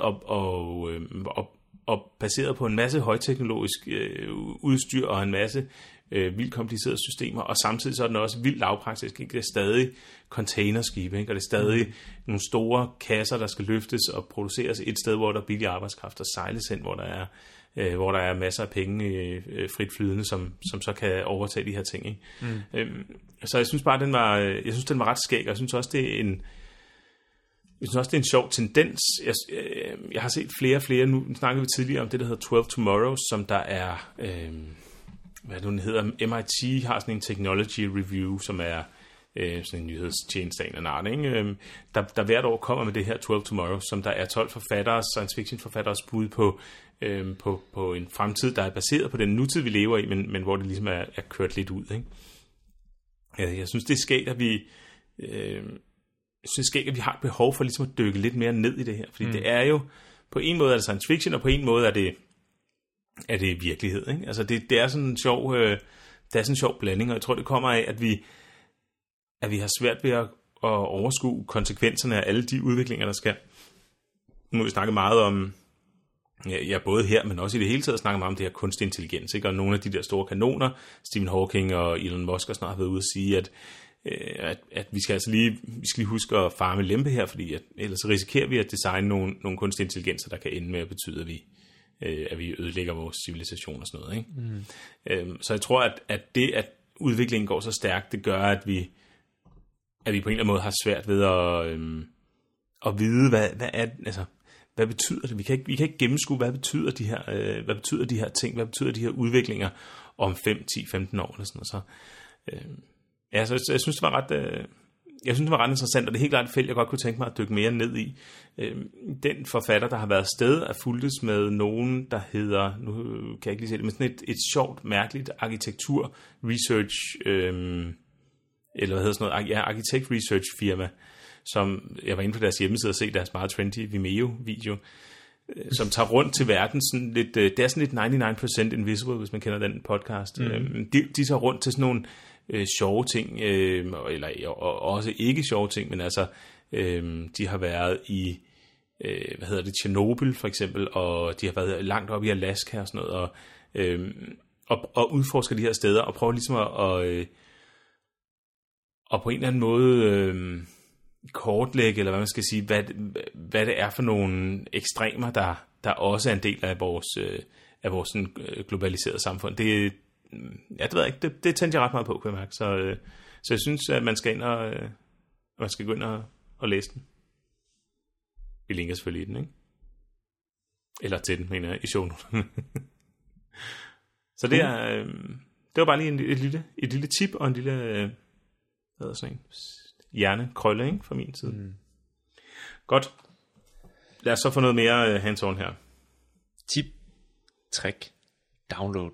og baseret på en masse højteknologisk udstyr og en masse vildt komplicerede systemer, og samtidig så er den også vildt lavpraktisk, ikke? Det er stadig containerskibe, ikke? Og det er stadig nogle store kasser, der skal løftes og produceres et sted, hvor der er billig arbejdskraft, og sejles hen, hvor der er masser af penge frit flydende, som så kan overtage de her ting, ikke? Så jeg synes bare, den var ret skæg, og jeg synes også, det er en sjov tendens. Jeg har set flere. Nu snakkede vi tidligere om det, der hedder 12 Tomorrows, som der er... hvad det nu hedder, MIT har sådan en technology review, som er sådan en nyhedstjeneste af en art, ikke? Der hvert år kommer med det her 12 Tomorrows, som der er 12 forfattere, science fiction forfatteres bud på en fremtid, der er baseret på den nutid, vi lever i, men hvor det ligesom er kørt lidt ud, ikke? Jeg synes, det er skægt, at vi har et behov for ligesom at dykke lidt mere ned i det her, fordi det er jo, på en måde er det science fiction, og på en måde er det virkelighed, ikke? Altså det er sådan en sjov blanding, og jeg tror det kommer af, at vi har svært ved at overskue konsekvenserne af alle de udviklinger, der skal. Nu har vi snakket meget om, ja, både her, men også i det hele taget snakket meget om det her kunstig intelligens, ikke? Og nogle af de der store kanoner, Stephen Hawking og Elon Musk og sådan noget, har været ude at sige, at vi skal altså lige huske at fare med lempe her, fordi ellers risikerer vi at designe nogle kunstige intelligenser, der kan ende med at betyde, at vi ødelægger vores civilisation og sådan noget, ikke? Så jeg tror, at det, at udviklingen går så stærkt, det gør, at vi på en eller anden måde har svært ved at vide, hvad betyder det? Vi kan ikke gennemskue, hvad betyder de her ting, hvad betyder de her udviklinger om 5, 10, 15 år eller sådan noget. Så jeg synes, det var ret interessant, og det er helt klart et felt, jeg godt kunne tænke mig at dykke mere ned i. Den forfatter, der har været afsted, er fulgtes med nogen, der hedder, nu kan jeg ikke lige se det, men sådan et sjovt, mærkeligt arkitektur-research eller hvad hedder sådan noget, arkitekt research firma, som jeg var inde på deres hjemmeside og se deres meget trendy Vimeo-video, som tager rundt til verden sådan lidt, det er sådan lidt 99% Invisible, hvis man kender den podcast. De tager rundt til sådan nogle sjove ting, eller også ikke sjove ting, men altså, de har været i, Tjernobyl for eksempel, og de har været langt op i Alaska og sådan noget, og udforsker de her steder, og prøver ligesom at på en eller anden måde kortlægge, eller hvad man skal sige, hvad det er for nogle ekstremer, der også er en del af vores sådan, globaliserede samfund. Det ved jeg ikke, det tændte jeg ret meget på, kan jeg mærke. Så jeg synes, at man skal gå ind og læse den. Vi linker selvfølgelig i den, ikke? Eller til den, mener jeg, i shownoterne. Så det var bare lige et lille tip og en lille hjernekrølle, ikke, fra min side. Godt. Lad os så få noget mere hands-on her. Tip, trick, download.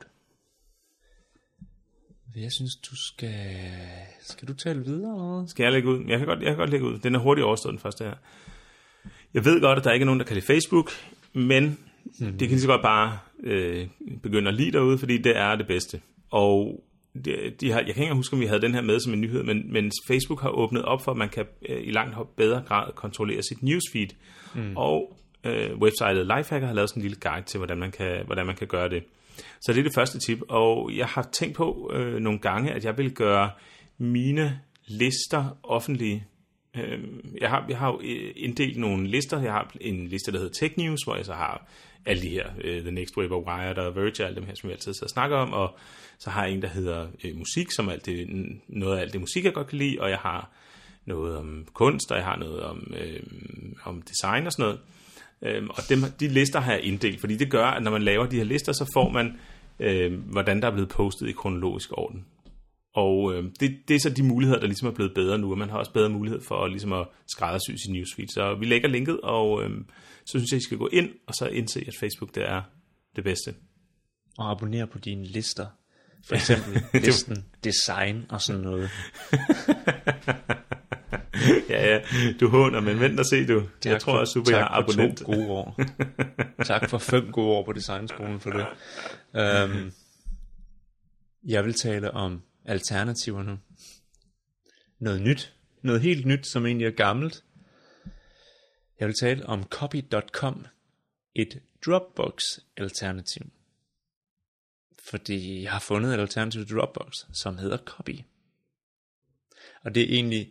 Jeg synes, du skal du tale videre, eller hvad? Skal jeg lægge ud? Jeg kan godt lægge ud. Den er hurtigt overstået, den første her. Jeg ved godt, at der ikke er nogen, der kan lide Facebook, men det kan lige så godt bare begynde at lide derude, fordi det er det bedste. Og jeg kan ikke engang huske, om vi havde den her med som en nyhed, men Facebook har åbnet op for, at man kan i langt bedre grad kontrollere sit newsfeed. Og websitet Lifehacker har lavet sådan en lille guide til, hvordan man kan gøre det. Så det er det første tip, og jeg har tænkt på nogle gange, at jeg vil gøre mine lister offentlige. Jeg har jo inddelt nogle lister. Jeg har en liste, der hedder Tech News, hvor jeg så har alle de her, The Next Wave of Wired og Verge, alle dem her, som vi altid snakker om, og så har jeg en, der hedder musik, som noget af alt det musik, jeg godt kan lide, og jeg har noget om kunst, og jeg har noget om design og sådan noget. Og de lister har jeg inddelt, fordi det gør, at når man laver de her lister, så får man, hvordan der er blevet postet i kronologisk orden. Og det er så de muligheder, der ligesom er blevet bedre nu, og man har også bedre mulighed for ligesom at skræddersy sin newsfeed. Så vi lægger linket, og så synes jeg, I skal gå ind, og så indse, at Facebook det er det bedste. Og abonnere på dine lister. For eksempel listen design og sådan noget. Ja, du håner, men vent og se du. Jeg tror også, super, jeg er abonnent. Tak for 2 gode år. Tak for 5 gode år på designskolen for det. Jeg vil tale om alternativer nu. Noget nyt. Noget helt nyt, som egentlig er gammelt. Jeg vil tale om copy.com. Et Dropbox-alternativ. Fordi jeg har fundet et alternativ til Dropbox, som hedder Copy. Og det er egentlig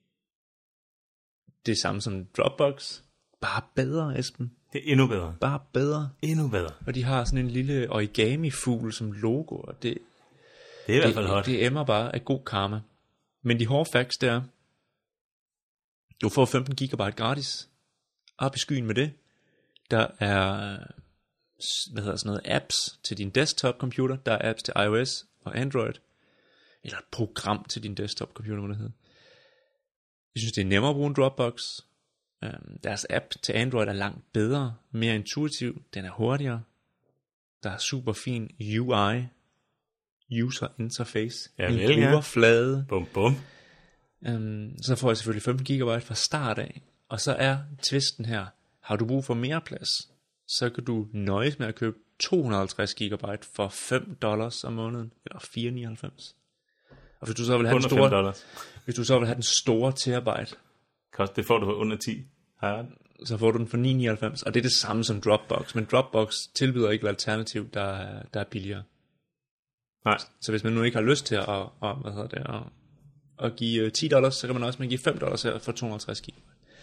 det samme som Dropbox, bare bedre, Esben. Det er endnu bedre. Bare bedre. Endnu bedre. Og de har sådan en lille origami-fugl som logo, og det er i hvert fald hot. Det emmer bare af god karma. Men de hårde facts der, du får 15 GB gratis, op i skyen med det. Der er apps til din desktop computer, der er apps til iOS og Android, eller et program til din desktop computer, hvad det hedder. Jeg synes, det er nemmere at bruge en Dropbox. Deres app til Android er langt bedre, mere intuitiv, den er hurtigere. Der er super fin UI, user interface, en brugerflade. Bum bum. Så får jeg selvfølgelig 15 GB fra start af, og så er twisten her, har du brug for mere plads, så kan du nøjes med at købe 250 GB for $5 om måneden, eller $4,99. Og hvis du så vil have den store terabyte, det får du for under 10. Så får du den for $9,99, og det er det samme som Dropbox, men Dropbox tilbyder ikke et alternativ, der er billigere. Nej. Så hvis man nu ikke har lyst til at give $10, så kan man også give $5 her for 250 GB.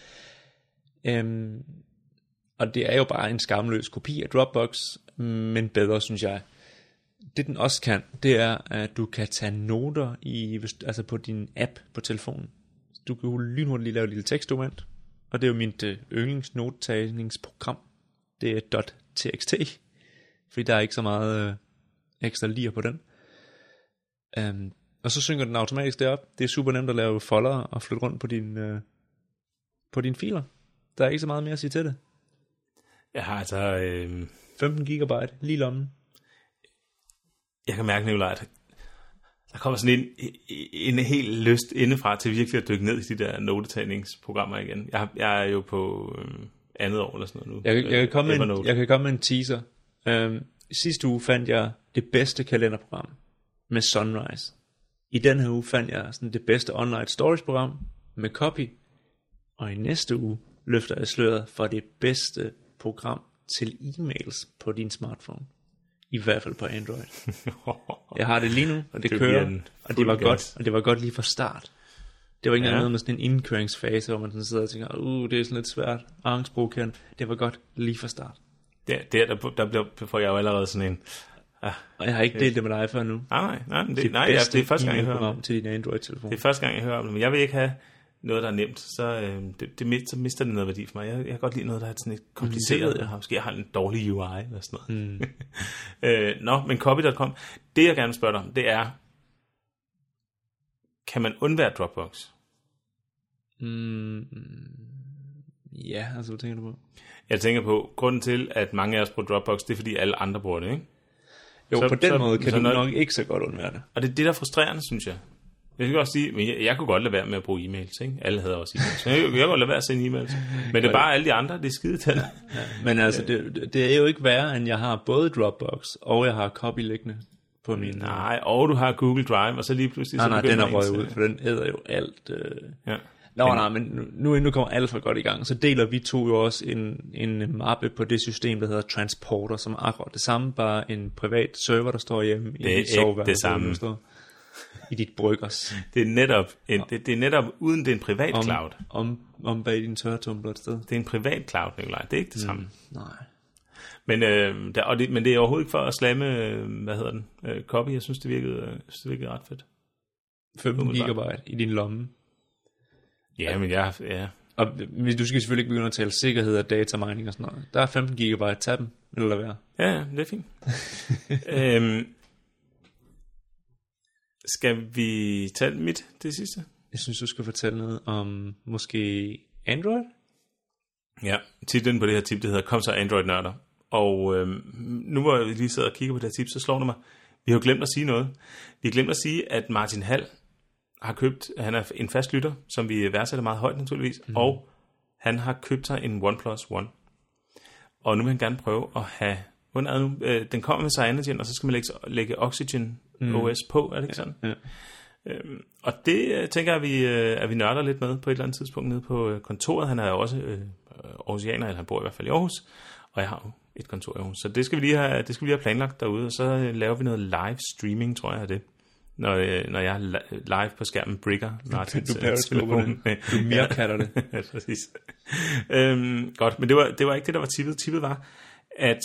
Og det er jo bare en skamløs kopi af Dropbox, men bedre, synes jeg. Det den også kan, det er, at du kan tage noter på din app på telefonen. Du kan jo lynhurtigt lige lave et lille tekstdokument, og det er jo mit yndlingsnotetagningsprogram. Det er .txt, fordi der er ikke så meget ekstra lir på den. Og så synker den automatisk derop. Det er super nemt at lave folder og flytte rundt på dine filer. Der er ikke så meget mere at sige til det. Jeg har altså 15 GB lige lommen. Jeg kan mærke, Nicolaj, Der kommer sådan en helt lyst indefra til virkelig at dykke ned i de der notetagningsprogrammer igen. Jeg er jo på andet år eller sådan noget nu. Jeg kan komme med en teaser. Sidste uge fandt jeg det bedste kalenderprogram med Sunrise. I den her uge fandt jeg sådan det bedste online storage program med Copy. Og i næste uge løfter jeg sløret for det bedste program til e-mails på din smartphone. I hvert fald på Android. Jeg har det lige nu, og det kører, og det var godt, og det var godt lige fra start. Det var ikke noget med sådan en indkøringsfase, hvor man sådan sidder og tænker, det er sådan lidt svært, angstprovokerende. Det var godt lige fra start. Der får jeg jo allerede sådan en... Og jeg har ikke delt det med dig før nu. Nej, det er første gang, jeg hører om det. Til din Android-telefon. Det er første gang, jeg hører om det, men jeg vil ikke have noget, der er nemt, så mister det noget værdi for mig. Jeg kan godt lide noget, der er sådan lidt kompliceret. Måske jeg har en dårlig UI eller sådan noget. Men copy.com, det jeg gerne vil spørge dig om, det er, kan man undvære Dropbox? Ja, altså hvad tænker du på? Jeg tænker på, grunden til, at mange af os bruger Dropbox, det er fordi alle andre bruger det, ikke? Jo, på den måde kan du nok ikke så godt undvære det. Og det er det, der er frustrerende, synes jeg. Jeg kan også sige, men jeg kunne godt lade være med at bruge e-mails, ikke? Alle havde også e-mails. Jeg kunne godt lade være at sende e-mails. Men det er bare alle de andre, det er skide til. Men altså, det er jo ikke værre, end jeg har både Dropbox, og jeg har Copy liggende på min... Nej, og du har Google Drive, og så lige pludselig... Nej, den er røget ud, for den æder jo alt... men nu kommer alt for godt i gang. Så deler vi to jo også en mappe på det system, der hedder Transporter, som er akkurat det samme, bare en privat server, der står hjemme i dit soveværelse. Det samme. I dit bryggers. Det er netop uden det er en privat cloud. Om bag din tørretumbler et sted. Det er en privat cloud, Nikolaj. Det er ikke det samme. Nej. Men det er overhovedet ikke for at slamme, Copy. Jeg synes, det virkede ret fedt. 15 gigabyte i din lomme. Ja, men ja. Og du skal selvfølgelig ikke begynde at tale sikkerhed og datamining og sådan noget. Der er 15 gigabyte, tag dem, eller lad være. Ja, det er fint. Skal vi tage det sidste? Jeg synes, du skal fortælle noget om måske Android? Ja, titlen på det her tip, det hedder Kom så Android-nørder. Og nu hvor vi lige sidder og kigger på det her tip, så slår det mig, vi har jo glemt at sige noget. Vi har glemt at sige, at Martin Hall har købt, han er en fast lytter, som vi værdsætter meget højt naturligvis, og han har købt sig en OnePlus One. Og nu vil han gerne prøve at have, den kommer med Cyanogen, og så skal man lægge Oxygen OS på, er det ikke sådan? Ja. Og det tænker jeg, at vi nørder lidt med på et eller andet tidspunkt nede på kontoret. Han er jo også aarhusianer, eller han bor i hvert fald i Aarhus, og jeg har jo et kontor i Aarhus. Så det skal vi lige have planlagt derude, og så laver vi noget live streaming, tror jeg, af det. Når jeg er live på skærmen brigger Martins telefon. Du mere kalder det. Ja, præcis. Godt, men det var ikke det, der var tippet. Tippet var, at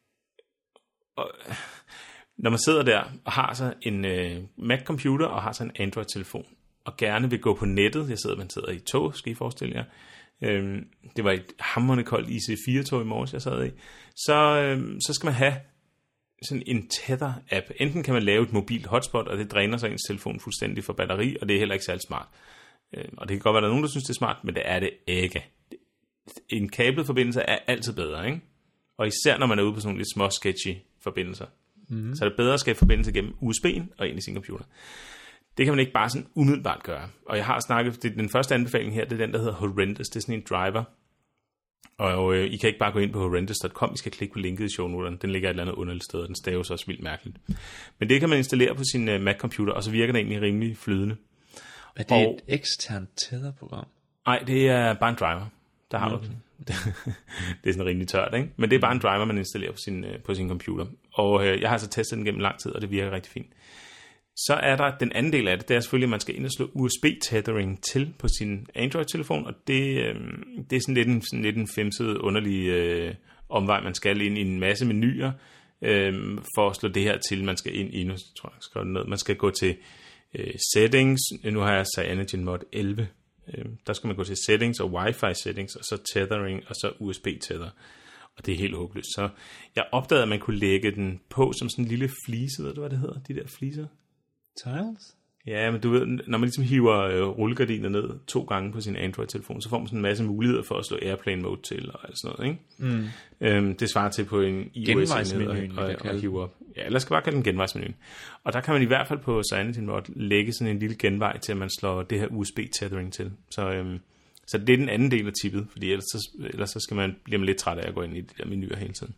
når man sidder der og har så en Mac-computer og har så en Android-telefon, og gerne vil gå på nettet, man sidder i tog, skal I forestille jer, det var et hamrende koldt IC4-tog i morges, jeg sad i, så skal man have sådan en Tether-app. Enten kan man lave et mobilt hotspot, og det dræner sig ens telefon fuldstændig for batteri, og det er heller ikke særlig smart. Og det kan godt være, der er nogen, der synes, det er smart, men det er det ikke. En kablet forbindelse er altid bedre, ikke? Og især når man er ude på sådan nogle lidt små sketchy forbindelser. Mm-hmm. Så er det bedre at skabe forbindelse gennem USB'en og ind i sin computer. Det kan man ikke bare sådan umiddelbart gøre. Og jeg har snakket, den første anbefaling her, det er den, der hedder Horrendous. Det er sådan en driver. Og I kan ikke bare gå ind på horrendous.com, I skal klikke på linket i shownoterne. Den ligger et eller andet underligt sted, og den staves også vildt mærkeligt. Men det kan man installere på sin Mac-computer, og så virker det egentlig rimelig flydende. Er det et eksternt Tether-program? Nej, det er bare en driver. Der har du det. Det er sådan rimelig tørt, ikke? Men det er bare en driver, man installerer på sin computer. Og jeg har altså testet den gennem lang tid, og det virker rigtig fint. Så er der den anden del af det, det er selvfølgelig, at man skal ind og slå USB-tethering til på sin Android-telefon, og det er sådan lidt en femset underlig omvej, man skal ind i en masse menuer for at slå det her til. Man skal ind i, nu tror jeg skrevet ned, man skal gå til settings, nu har jeg Cyanogen Mod 11, der skal man gå til settings og Wi-Fi settings, og så tethering, og så USB-tether. Og det er helt håbløst. Så jeg opdagede, at man kunne lægge den på som sådan en lille flise, ved du hvad det hedder, de der fliser? Tiles? Ja, men du ved, når man ligesom hiver rullegardiner ned 2 gange på sin Android-telefon, så får man sådan en masse muligheder for at slå Airplane Mode til og alt sådan noget, ikke? Det svarer til på en iOS-enhed og hive op. Ja, eller skal bare kalde den genvejsmenuen. Og der kan man i hvert fald på CyanogenMod lægge sådan en lille genvej til, at man slår det her USB-tethering til. Så det er den anden del af tippet, fordi ellers så bliver man lidt træt af at gå ind i de der menuer hele tiden.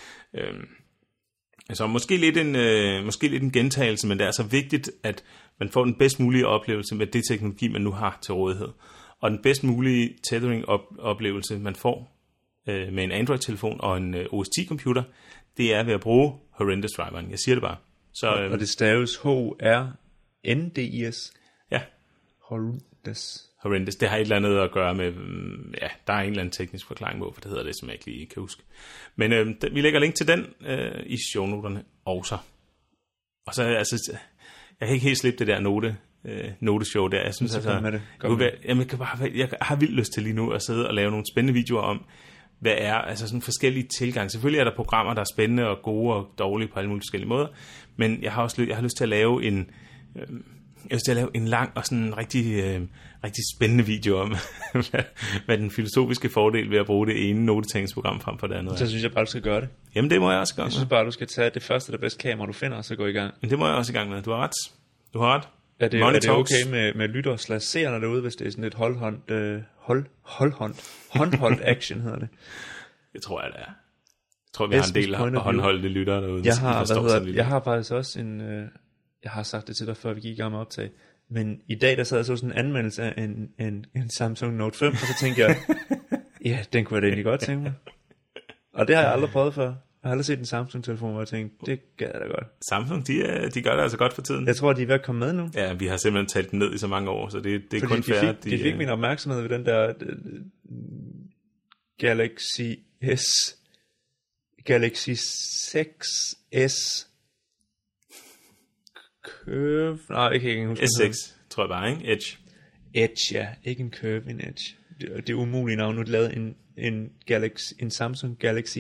Altså måske lidt en gentagelse, men det er så vigtigt, at man får den bedst mulige oplevelse med det teknologi, man nu har til rådighed. Og den bedst mulige tethering-oplevelse, man får med en Android-telefon og en OS X-computer, det er ved at bruge Horrendous-driveren. Jeg siger det bare. Så, og det staves H-R-N-D-I-S? Ja. Horrendous. Det har et eller andet at gøre med, ja, der er en eller anden teknisk forklaring på, for det hedder det, som jeg ikke lige kan huske. Men vi lægger link til den i shownoterne også. Og så, altså, jeg kan ikke helt slippe det der noteshow der. Jeg synes, jeg har vildt lyst til lige nu at sidde og lave nogle spændende videoer om, hvad er altså sådan forskellige tilgange. Selvfølgelig er der programmer, der er spændende og gode og dårlige på alle mulige forskellige måder, men jeg har lyst til at lave en lang og sådan rigtig spændende video om, hvad den filosofiske fordel ved at bruge det ene notetagningsprogram frem for det andet. Så synes jeg bare, du skal gøre det. Jamen, det må jeg også gøre. Jeg synes bare, du skal tage det første, det bedste kamera, du finder, og så gå i gang. Men det må jeg også i gang med. Du har ret. Er det okay med lytter/seerne derude, hvis det er sådan et håndholdt action, hedder det? Det tror jeg, det er. Jeg tror, vi har en del af håndholdte lyttere derude. Jeg har faktisk også jeg har sagt det til dig, før vi gik i gang med optag, men i dag, der sad jeg så sådan en anmeldelse af en Samsung Note 5, og så tænkte jeg, ja, den kunne jeg da egentlig godt tænke mig. Og det har jeg aldrig prøvet før. Jeg har aldrig set en Samsung-telefon, hvor jeg tænkte, det gad jeg da godt. Samsung, de gør det altså godt for tiden. Jeg tror, de er ved at komme med nu. Ja, vi har simpelthen talt den ned i så mange år, så det er kun fair. De fik min opmærksomhed ved den der Galaxy 6S Curve. Nej, jeg kan ikke huske. S6, tror jeg bare, ikke? Edge, ja. Ikke en Curve, en Edge. Det er umuligt navn. Nu er lavet en Samsung Galaxy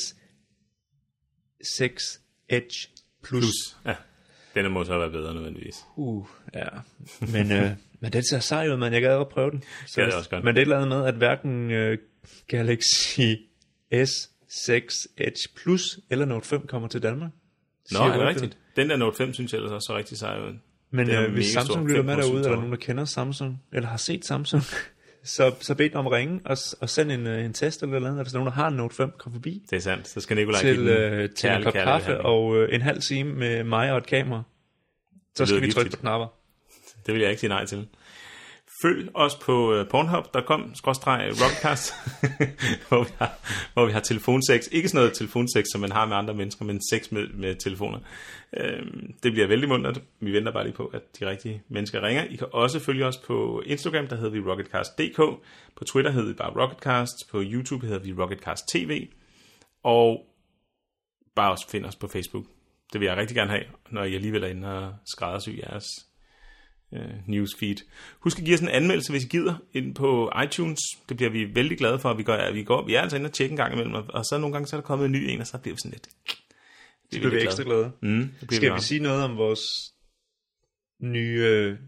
S6 Edge Plus. Ja, den må så være bedre nødvendigvis. Ja. Men det ser sej ud, man. Jeg gad godt prøve den. Så det er også godt. Men det er et eller andet med, at hverken Galaxy S6 Edge Plus eller Note 5 kommer til Danmark. Nå, er det rigtigt? Den der Note 5 synes jeg ellers også så rigtig sej ud. Men hvis Samsung lytter med derude, eller nogen, der kender Samsung, eller har set Samsung, så bed dem om at ringe og send en test eller noget, hvis nogen, der har en Note 5, kom forbi. Det er sandt, så skal Nikolaj give til en kop kaffe og en halv time med mig og et kamera. Så skal vi trykke på knapper. Det vil jeg ikke sige nej til. Følg os på pornhub.com/rocketcast, hvor vi har telefonsex. Ikke sådan noget telefonsex, som man har med andre mennesker, men sex med telefoner. Det bliver vældig muntert. Vi venter bare lige på, at de rigtige mennesker ringer. I kan også følge os på Instagram, der hedder vi rocketcast.dk. På Twitter hedder vi bare rocketcast. På YouTube hedder vi rocketcast TV. Og bare også find os på Facebook. Det vil jeg rigtig gerne have, når I alligevel er inde og skræddersy jeres newsfeed. Husk at give os en anmeldelse, hvis I gider, ind på iTunes. Det bliver vi vældig glade for. Vi er altså inde og tjekke en gang imellem, og så nogle gange så er der kommet en ny en, og så bliver vi sådan lidt. Det bliver vi ekstra glade. Skal vi sige noget om vores nye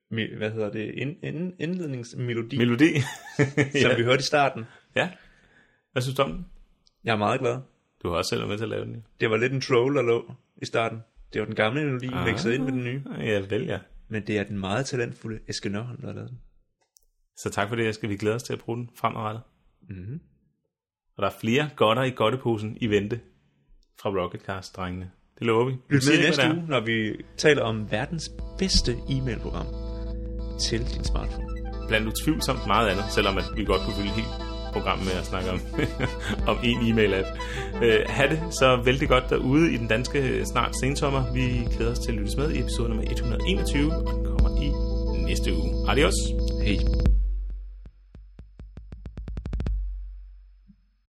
indledningsmelodi? Melodi. Som vi hørte i starten. Ja. Hvad synes du om den? Jeg er meget glad. Du har også selv været med til at lave den. Det var lidt en troll, der lå i starten. Det var den gamle melodi, mixet ind med den nye. Ja, vel ja. Men det er den meget talentfulde Eske Nørholm, der har lavet den. Så tak for det, Eske. Vi glæder os til at bruge den fremadrettet. Og der er flere godter i godteposen i vente fra Rocketcast-drengene. Det lover vi. Lyt med næste uge, når vi taler om verdens bedste e-mailprogram til din smartphone. Blandt utvivlsomt meget andet, selvom at vi godt kunne fylde helt program med at snakke om en e-mail-app. Ha' det så vældig godt derude i den danske snart sensommer. Vi glæder os til at lyttes med i episode nummer 121, og den kommer i næste uge. Adios. Hej.